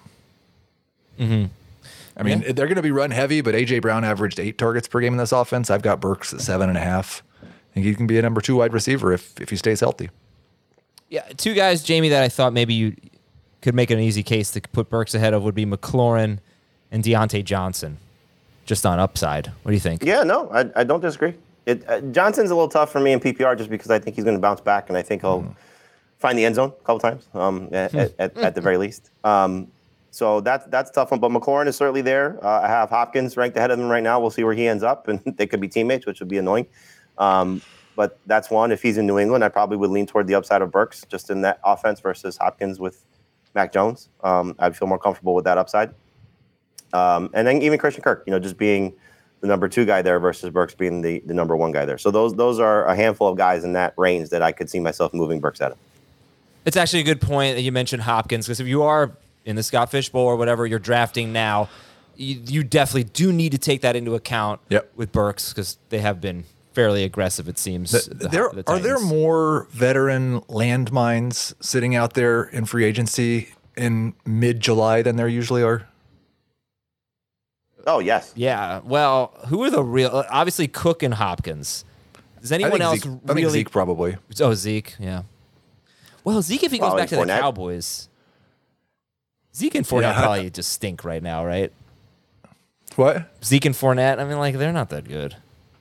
Mm-hmm. I mean, yeah. They're going to be run heavy, but A J Brown averaged eight targets per game in this offense. I've got Burks at seven and a half. I think he can be a number two wide receiver if if he stays healthy. Yeah, two guys, Jamie, that I thought maybe you could make an easy case to put Burks ahead of would be McLaurin and Deontay Johnson, just on upside. What do you think? Yeah, no, I, I don't disagree. It, uh, Johnson's a little tough for me in P P R just because I think he's going to bounce back, and I think he'll mm. find the end zone a couple times um, at, at, at, at the very least. Um, so that's that's a tough one. But McLaurin is certainly there. Uh, I have Hopkins ranked ahead of him right now. We'll see where he ends up, and they could be teammates, which would be annoying. Um, but that's one. If he's in New England, I probably would lean toward the upside of Burks, just in that offense versus Hopkins with Mac Jones. Um, I'd feel more comfortable with that upside. Um, and then even Christian Kirk, you know, just being the number two guy there versus Burks being the, the number one guy there. So those those are a handful of guys in that range that I could see myself moving Burks out of. It's actually a good point that you mentioned Hopkins, because if you are in the Scott Fish Bowl or whatever you're drafting now, you, you definitely do need to take that into account yep. with Burks, because they have been fairly aggressive, it seems. The, the, there the are there more veteran landmines sitting out there in free agency in mid-July than there usually are? Oh, yes. Yeah. Well, who are the real? Obviously, Cook and Hopkins. Does anyone else Zeke, really? I think Zeke probably. Oh, Zeke. Yeah. Well, Zeke, if he goes oh, back to Fournette. the Cowboys, Zeke and Fournette Yeah. probably just stink right now, right? What? Zeke and Fournette. I mean, like they're not that good.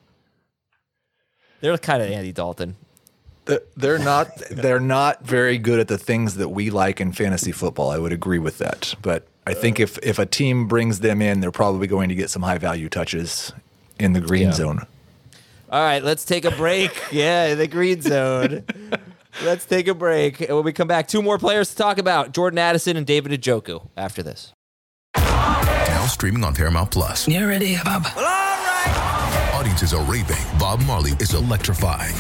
They're kind of Andy Dalton. They're not. They're not very good at the things that we like in fantasy football. I would agree with that. But I think if if a team brings them in, they're probably going to get some high value touches in the green Yeah. zone. All right, let's take a break. Yeah, the green zone. Let's take a break. And when we come back, two more players to talk about: Jordan Addison and David Njoku. After this. Now streaming on Paramount Plus. You ready, Bob? Well, all right. Audiences are raving. Bob Marley is electrifying.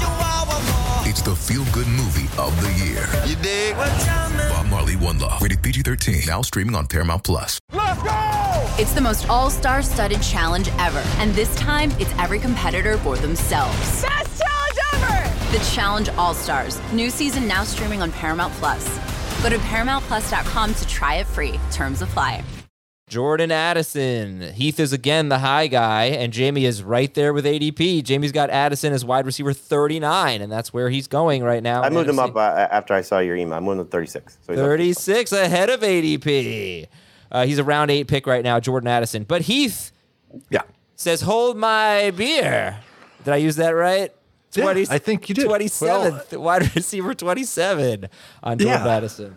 It's the feel-good movie of the year. You dig? Bob Marley, One Love. Rated P G thirteen. Now streaming on Paramount Plus. Let's go! It's the most all-star studded challenge ever. And this time, it's every competitor for themselves. Best challenge ever! The Challenge All-Stars. New season now streaming on Paramount Plus. Go to paramount plus dot com to try it free. Terms apply. Jordan Addison. Heath is again the high guy, and Jamie is right there with A D P. Jamie's got Addison as wide receiver thirty-nine, and that's where he's going right now. I moved him up uh, after I saw your email. I moved him to thirty-six. So thirty-six ahead of A D P. Uh, he's a round eight pick right now, Jordan Addison. But Heath yeah. says, hold my beer. Did I use that right? twenty, yeah, I think you did. twenty-seventh, well, wide receiver twenty-seven on Jordan yeah. Addison.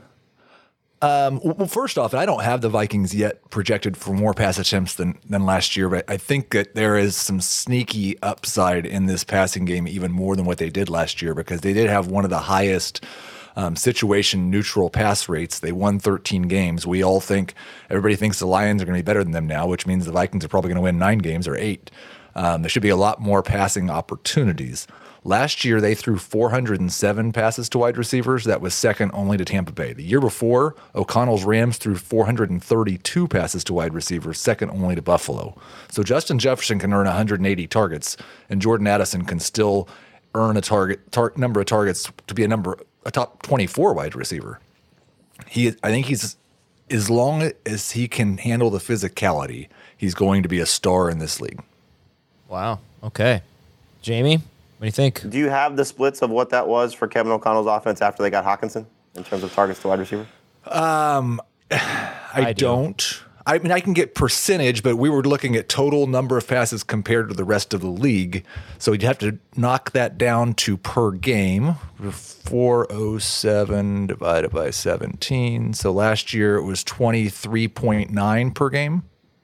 Um, well, first off, I don't have the Vikings yet projected for more pass attempts than, than last year, but I think that there is some sneaky upside in this passing game, even more than what they did last year, because they did have one of the highest um, situation neutral pass rates. They won thirteen games. We all think, everybody thinks the Lions are going to be better than them now, which means the Vikings are probably going to win nine games or eight. Um, there should be a lot more passing opportunities. Last year, they threw four hundred seven passes to wide receivers. That was second only to Tampa Bay. The year before, O'Connell's Rams threw four hundred thirty-two passes to wide receivers, second only to Buffalo. So Justin Jefferson can earn one hundred eighty targets, and Jordan Addison can still earn a target tar- number of targets to be a number a top twenty-four wide receiver. He, I think he's as long as he can handle the physicality, he's going to be a star in this league. Wow. Okay, Jamie. What do you think? Do you have the splits of what that was for Kevin O'Connell's offense after they got Hockenson in terms of targets to wide receiver? Um, I, I do. don't. I mean, I can get percentage, but we were looking at total number of passes compared to the rest of the league. So you'd have to knock that down to per game. four oh seven divided by seventeen. So last year it was twenty-three point nine per game.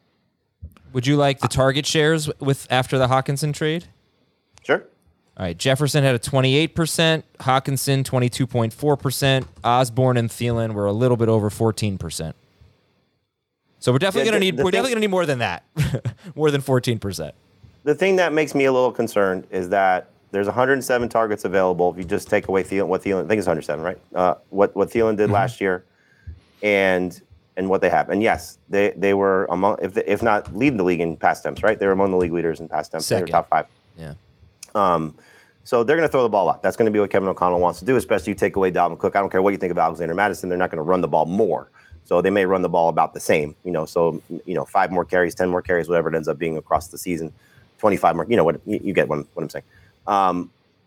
Would you like the target shares with after the Hockenson trade? Sure. All right, Jefferson had a twenty-eight percent, Hockenson twenty-two point four percent, Osborne and Thielen were a little bit over fourteen percent. So we're definitely Yeah, going to the- need the we're thing- definitely going to need more than that. More than fourteen percent. The thing that makes me a little concerned is that there's one hundred seven targets available if you just take away Thielen, what Thielen, I think it's one hundred seven, right? Uh, what what Thielen did Mm-hmm. last year, and and what they have. And yes, they they were among, if they, if not leading the league in pass attempts, right? They were among the league leaders in pass attempts. They were Second. top five. Yeah. Um, so they're going to throw the ball a lot. That's going to be what Kevin O'Connell wants to do, especially you take away Dalvin Cook. I don't care what you think of Alexander Madison. They're not going to run the ball more. So they may run the ball about the same, you know, so, you know, five more carries, ten more carries, whatever it ends up being across the season, twenty-five more, you know, what you, you get what I'm, what I'm saying. Um,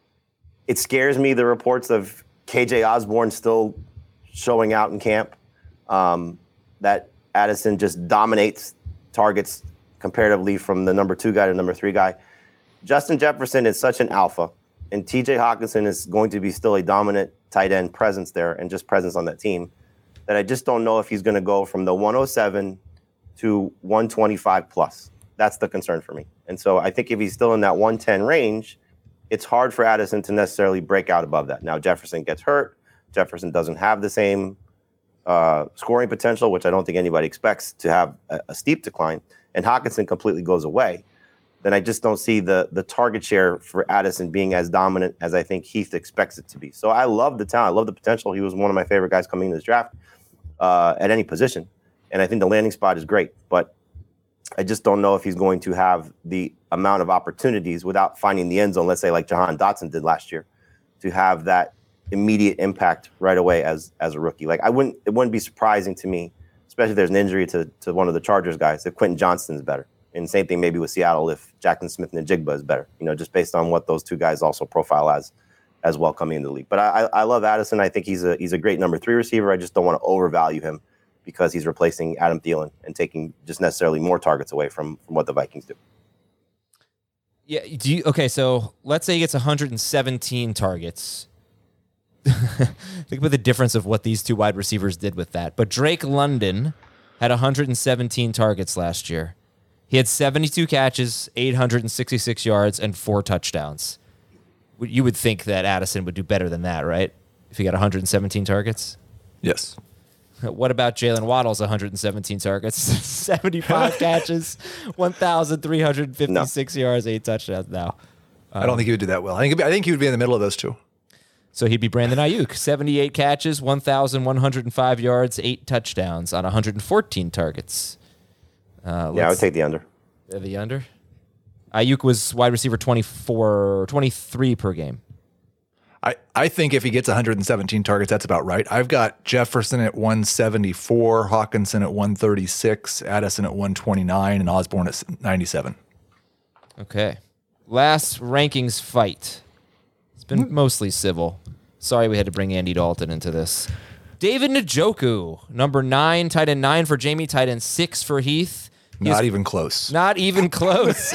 it scares me, the reports of K J Osborne still showing out in camp, um, that Addison just dominates targets comparatively from the number two guy to number three guy. Justin Jefferson is such an alpha, and T J Hockenson is going to be still a dominant tight end presence there and just presence on that team, that I just don't know if he's going to go from the one oh seven to one twenty-five plus. That's the concern for me. And so I think if he's still in that one ten range, it's hard for Addison to necessarily break out above that. Now, Jefferson gets hurt. Jefferson doesn't have the same uh, scoring potential, which I don't think anybody expects to have a, a steep decline, and Hockenson completely goes away. Then I just don't see the the target share for Addison being as dominant as I think Heath expects it to be. So I love the talent. I love the potential. He was one of my favorite guys coming into this draft uh, at any position. And I think the landing spot is great. But I just don't know if he's going to have the amount of opportunities without finding the end zone, let's say like Jahan Dotson did last year, to have that immediate impact right away as as a rookie. Like I wouldn't, it wouldn't be surprising to me, especially if there's an injury to, to one of the Chargers guys, if Quentin Johnston's better. And same thing maybe with Seattle if Jackson Smith and Njigba is better, you know, just based on what those two guys also profile as as well coming into the league. But I, I love Addison. I think he's a he's a great number three receiver. I just don't want to overvalue him because he's replacing Adam Thielen and taking just necessarily more targets away from, from what the Vikings do. Yeah. Do you, okay. So let's say he gets one hundred seventeen targets. Think about the difference of what these two wide receivers did with that. But Drake London had one hundred seventeen targets last year. He had seventy-two catches, eight hundred sixty-six yards, and four touchdowns. You would think that Addison would do better than that, right? If he got one hundred seventeen targets? Yes. What about Jalen Waddle's one hundred seventeen targets, seventy-five catches, one thousand three hundred fifty-six no. yards, eight touchdowns? No. Um, I don't think he would do that well. I think, I think he would be in the middle of those two. So he'd be Brandon Ayuk, seventy-eight catches, one thousand one hundred five yards, eight touchdowns on one hundred fourteen targets. Uh, yeah, I would take the under. The under? Ayuk was wide receiver twenty-four, twenty-three per game. I, I think if he gets one hundred seventeen targets, that's about right. I've got Jefferson at one seventy-four, Hawkinson at one thirty-six, Addison at one twenty-nine, and Osborne at ninety-seven. Okay. Last rankings fight. It's been mostly civil. Sorry we had to bring Andy Dalton into this. David Njoku, number nine, tight end nine for Jamie, tight end six for Heath. He not is, even close. Not even close.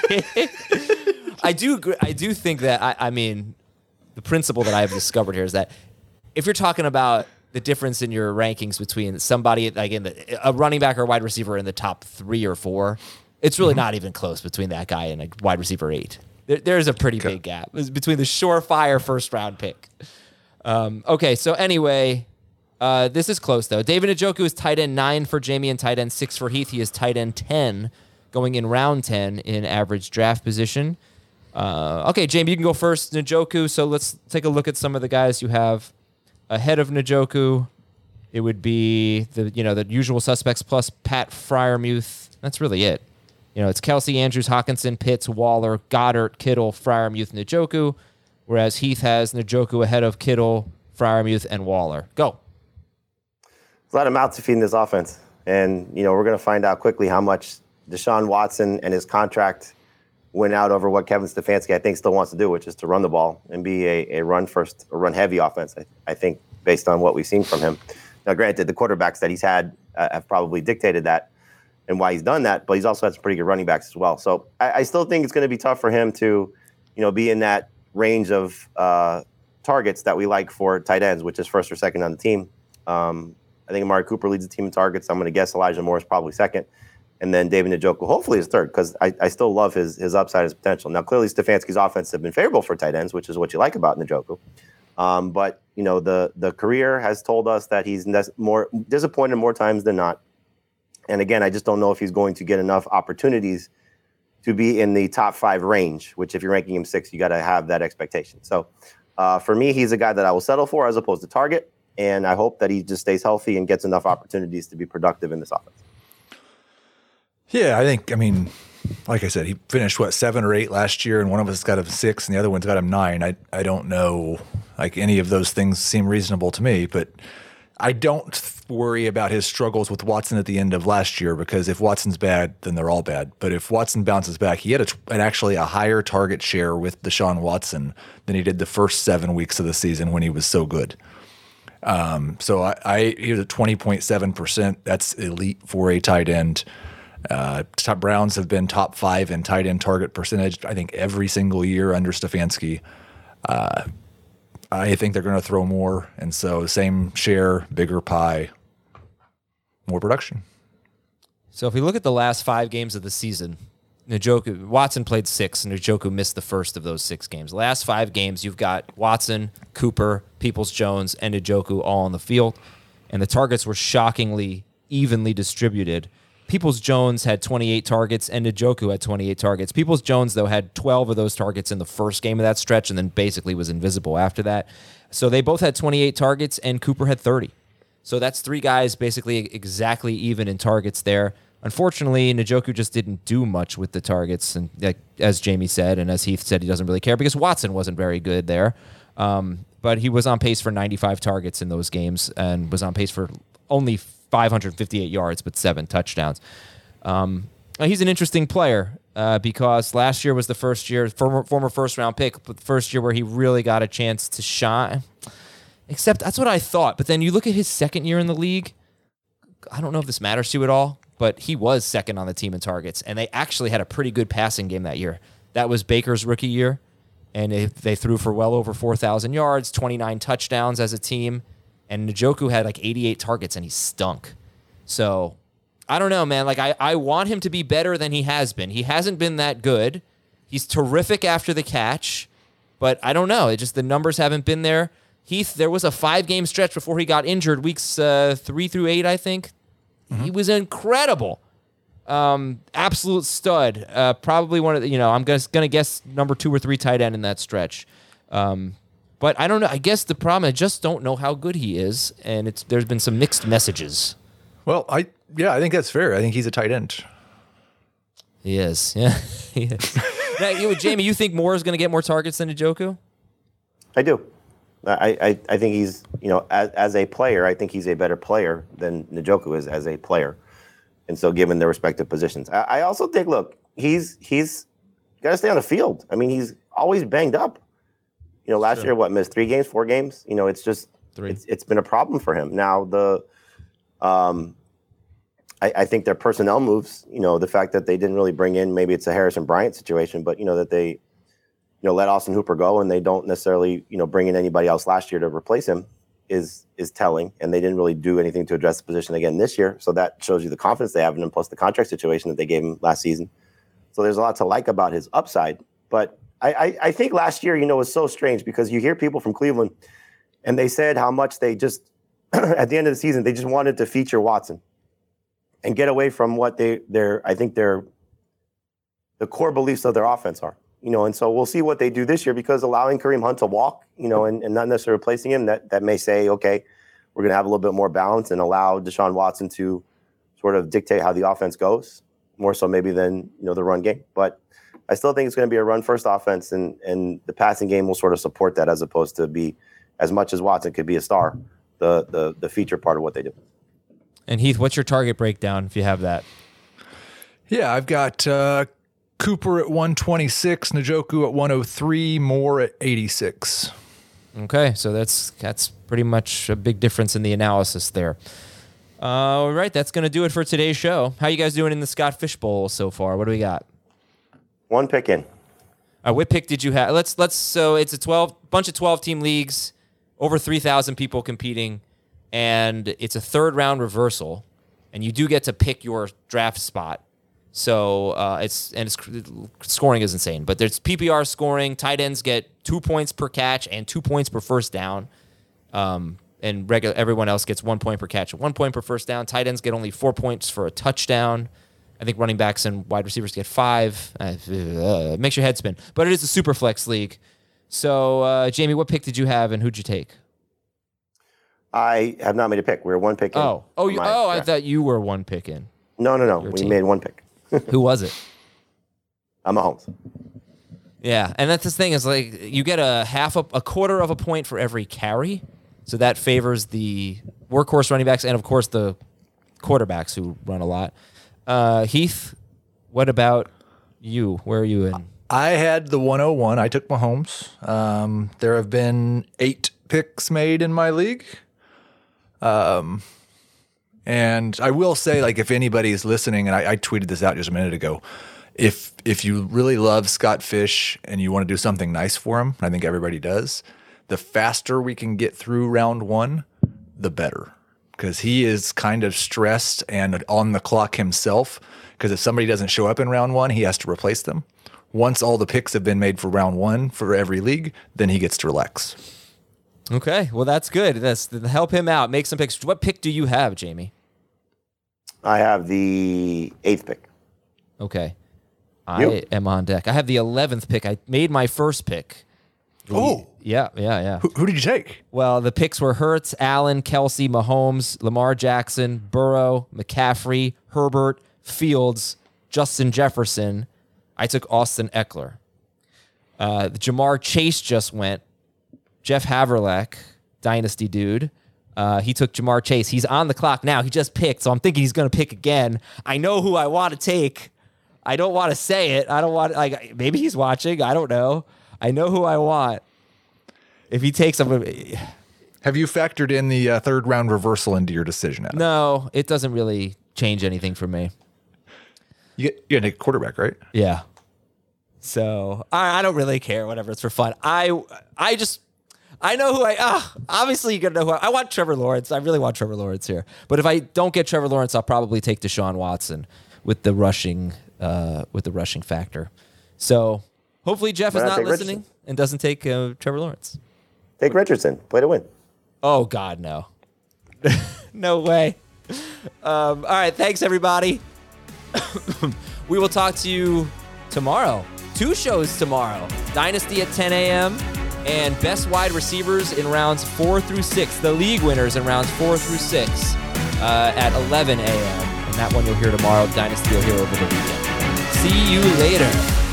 I do I do think that, I, I mean, the principle that I have discovered here is that if you're talking about the difference in your rankings between somebody like in the, a running back or a wide receiver in the top three or four, it's really mm-hmm. not even close between that guy and a wide receiver eight. There, there's a pretty okay. big gap between the surefire first round pick. Um, okay, so anyway, uh, this is close though. David Njoku is tight end nine for Jamie and tight end six for Heath. He is tight end ten, going in round ten in average draft position. Uh, okay, Jamie, you can go first. Njoku. So let's take a look at some of the guys you have ahead of Njoku. It would be the you know the usual suspects plus Pat Freiermuth. That's really it. You know, it's Kelsey, Andrews, Hawkinson, Pitts, Waller, Goddard, Kittle, Freiermuth, Njoku. Whereas Heath has Njoku ahead of Kittle, Freiermuth, and Waller. Go. There's a lot of mouths to feed in this offense. And, you know, we're going to find out quickly how much Deshaun Watson and his contract went out over what Kevin Stefanski, I think, still wants to do, which is to run the ball and be a, a run-first, a run-heavy offense, I, I think, based on what we've seen from him. Now, granted, the quarterbacks that he's had uh, have probably dictated that and why he's done that, but he's also had some pretty good running backs as well. So I, I still think it's going to be tough for him to, you know, be in that range of uh, targets that we like for tight ends, which is first or second on the team. Um, I think Amari Cooper leads the team in targets. I'm going to guess Elijah Moore is probably second. And then David Njoku hopefully is third because I, I still love his his upside, his potential. Now, clearly Stefanski's offense have been favorable for tight ends, which is what you like about Njoku. Um, but, you know, the the career has told us that he's more disappointed more times than not. And again, I just don't know if he's going to get enough opportunities to be in the top five range, which if you're ranking him six, you got to have that expectation. So uh, for me, he's a guy that I will settle for as opposed to target. And I hope that he just stays healthy and gets enough opportunities to be productive in this offense. Yeah, I think, I mean, like I said, he finished, what, seven or eight last year, and one of us got him six, and the other one's got him nine. I, I don't know, like, any of those things seem reasonable to me, but I don't worry about his struggles with Watson at the end of last year because if Watson's bad, then they're all bad. But if Watson bounces back, he had a, an actually a higher target share with Deshaun Watson than he did the first seven weeks of the season when he was so good. Um, so I, I he was at twenty point seven percent. That's elite for a tight end. Uh, top Browns have been top five in tight end target percentage, I think, every single year under Stefanski. Uh, I think they're going to throw more, and so same share, bigger pie, more production. So if we look at the last five games of the season, Njoku, Watson played six, and Njoku missed the first of those six games. Last five games, you've got Watson, Cooper, Peoples-Jones, and Njoku all on the field, and the targets were shockingly evenly distributed. Peoples-Jones had twenty-eight targets, and Njoku had twenty-eight targets. Peoples-Jones, though, had twelve of those targets in the first game of that stretch and then basically was invisible after that. So they both had twenty-eight targets, and Cooper had thirty. So that's three guys basically exactly even in targets there. Unfortunately, Njoku just didn't do much with the targets, and like, as Jamie said, and as Heath said, he doesn't really care because Watson wasn't very good there. Um, but he was on pace for ninety-five targets in those games and was on pace for only five hundred fifty-eight yards, but seven touchdowns. Um, he's an interesting player uh, because last year was the first year, former, former first-round pick, but the first year where he really got a chance to shine. Except that's what I thought. But then you look at his second year in the league, I don't know if this matters to you at all, but he was second on the team in targets, and they actually had a pretty good passing game that year. That was Baker's rookie year, and they, they threw for well over four thousand yards, twenty-nine touchdowns as a team, and Njoku had like eighty-eight targets, and he stunk. So I don't know, man. Like I, I want him to be better than he has been. He hasn't been that good. He's terrific after the catch, but I don't know. It just the numbers haven't been there. Heath, there was a five-game stretch before he got injured, weeks uh, three through eight, I think. Mm-hmm. He was incredible. Um, absolute stud. Uh, probably one of the, you know, I'm going to guess number two or three tight end in that stretch. Um, but I don't know. I guess the problem, I just don't know how good he is, and it's there's been some mixed messages. Well, I yeah, I think that's fair. I think he's a tight end. He is. Yeah, he is. Now, you, Jamie, you think Moore is going to get more targets than Njoku? I do. I, I, I think he's, you know, as, as a player, I think he's a better player than Njoku is as a player. And so given their respective positions. I, I also think, look, he's he's got to stay on the field. I mean, he's always banged up. You know, last sure. year, what, missed three games, four games? You know, it's just, three. It's, it's been a problem for him. Now, the, um, I, I think their personnel moves, you know, the fact that they didn't really bring in, maybe it's a Harrison Bryant situation, but, you know, that they, you know, let Austin Hooper go and they don't necessarily, you know, bring in anybody else last year to replace him is is telling. And they didn't really do anything to address the position again this year. So that shows you the confidence they have in him, plus the contract situation that they gave him last season. So there's a lot to like about his upside. But I, I, I think last year, you know, was so strange because you hear people from Cleveland and they said how much they just, at the end of the season, they just wanted to feature Watson and get away from what they, their, I think their, the core beliefs of their offense are. You know, and so we'll see what they do this year because allowing Kareem Hunt to walk, you know, and, and not necessarily replacing him, that, that may say, okay, we're going to have a little bit more balance and allow Deshaun Watson to sort of dictate how the offense goes, more so maybe than, you know, the run game. But I still think it's going to be a run-first offense, and, and the passing game will sort of support that as opposed to be, as much as Watson could be a star, the the the feature part of what they do. And Heath, what's your target breakdown if you have that? Yeah, I've got uh, Cooper at one twenty-six, Njoku at one oh three, Moore at eighty-six. Okay, so that's that's pretty much a big difference in the analysis there. Uh, all right, that's going to do it for today's show. How you guys doing in the Scott Fish Bowl so far? What do we got? One pick in. Uh, what pick did you have? Let's let's. So it's a twelve bunch of twelve team leagues, over three thousand people competing, and it's a third round reversal, and you do get to pick your draft spot. So uh, it's and it's scoring is insane, but there's P P R scoring. Tight ends get two points per catch and two points per first down, um, and regular everyone else gets one point per catch and one point per first down. Tight ends get only four points for a touchdown. I think running backs and wide receivers get five. Uh, it makes your head spin, but it is a super flex league. So uh, Jamie, what pick did you have, and who'd you take? I have not made a pick. We were one pick in. Oh, oh, you, oh! I thought you were one pick in. No, no, no. Your we team. made one pick. Who was it? I'm Mahomes. Yeah, and that's the thing is like you get a half a, a quarter of a point for every carry, so that favors the workhorse running backs and of course the quarterbacks who run a lot. Uh, Heath, what about you? Where are you in? I had the one oh one. I took Mahomes. Um, there have been eight picks made in my league. Um. And I will say, like, if anybody's listening, and I, I tweeted this out just a minute ago, if if you really love Scott Fish and you want to do something nice for him, I think everybody does, the faster we can get through round one, the better. Because he is kind of stressed and on the clock himself, because if somebody doesn't show up in round one, he has to replace them. Once all the picks have been made for round one for every league, then he gets to relax. Okay, well, that's good. That's help him out. Make some picks. What pick do you have, Jamie? I have the eighth pick. Okay. You? I am on deck. I have the eleventh pick. I made my first pick. Oh. Yeah, yeah, yeah. Who, who did you take? Well, the picks were Hurts, Allen, Kelsey, Mahomes, Lamar Jackson, Burrow, McCaffrey, Herbert, Fields, Justin Jefferson. I took Austin Eckler. Uh, Jamar Chase just went. Jeff Haverlack, dynasty dude. Uh, he took Jamar Chase. He's on the clock now. He just picked, so I'm thinking he's going to pick again. I know who I want to take. I don't want to say it. I don't want like maybe he's watching. I don't know. I know who I want. If he takes him, Have you factored in the uh, third round reversal into your decision? Adam? No, it doesn't really change anything for me. You get, you get a quarterback, right? Yeah. So I, I don't really care. Whatever, it's for fun. I I just I know who I. Ah, obviously you gotta know who I, I want. Trevor Lawrence. I really want Trevor Lawrence here. But if I don't get Trevor Lawrence, I'll probably take Deshaun Watson with the rushing uh, with the rushing factor. So hopefully Jeff Why is not not take listening Richardson? and doesn't take uh, Trevor Lawrence. Take Richardson. Play to win. Oh God, no, no way. Um, all right, thanks everybody. We will talk to you tomorrow. Two shows tomorrow. Dynasty at ten a.m. and best wide receivers in rounds four through six. The league winners in rounds four through six uh, at eleven a.m. And that one you'll hear tomorrow. Dynasty you'll hear over the weekend. See you later.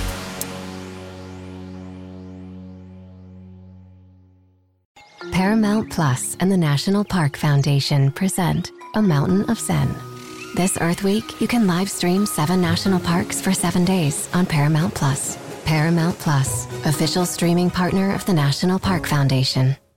Paramount Plus and the National Park Foundation present A Mountain of Zen. This Earth Week, you can live stream seven national parks for seven days on Paramount Plus. Paramount Plus, official streaming partner of the National Park Foundation.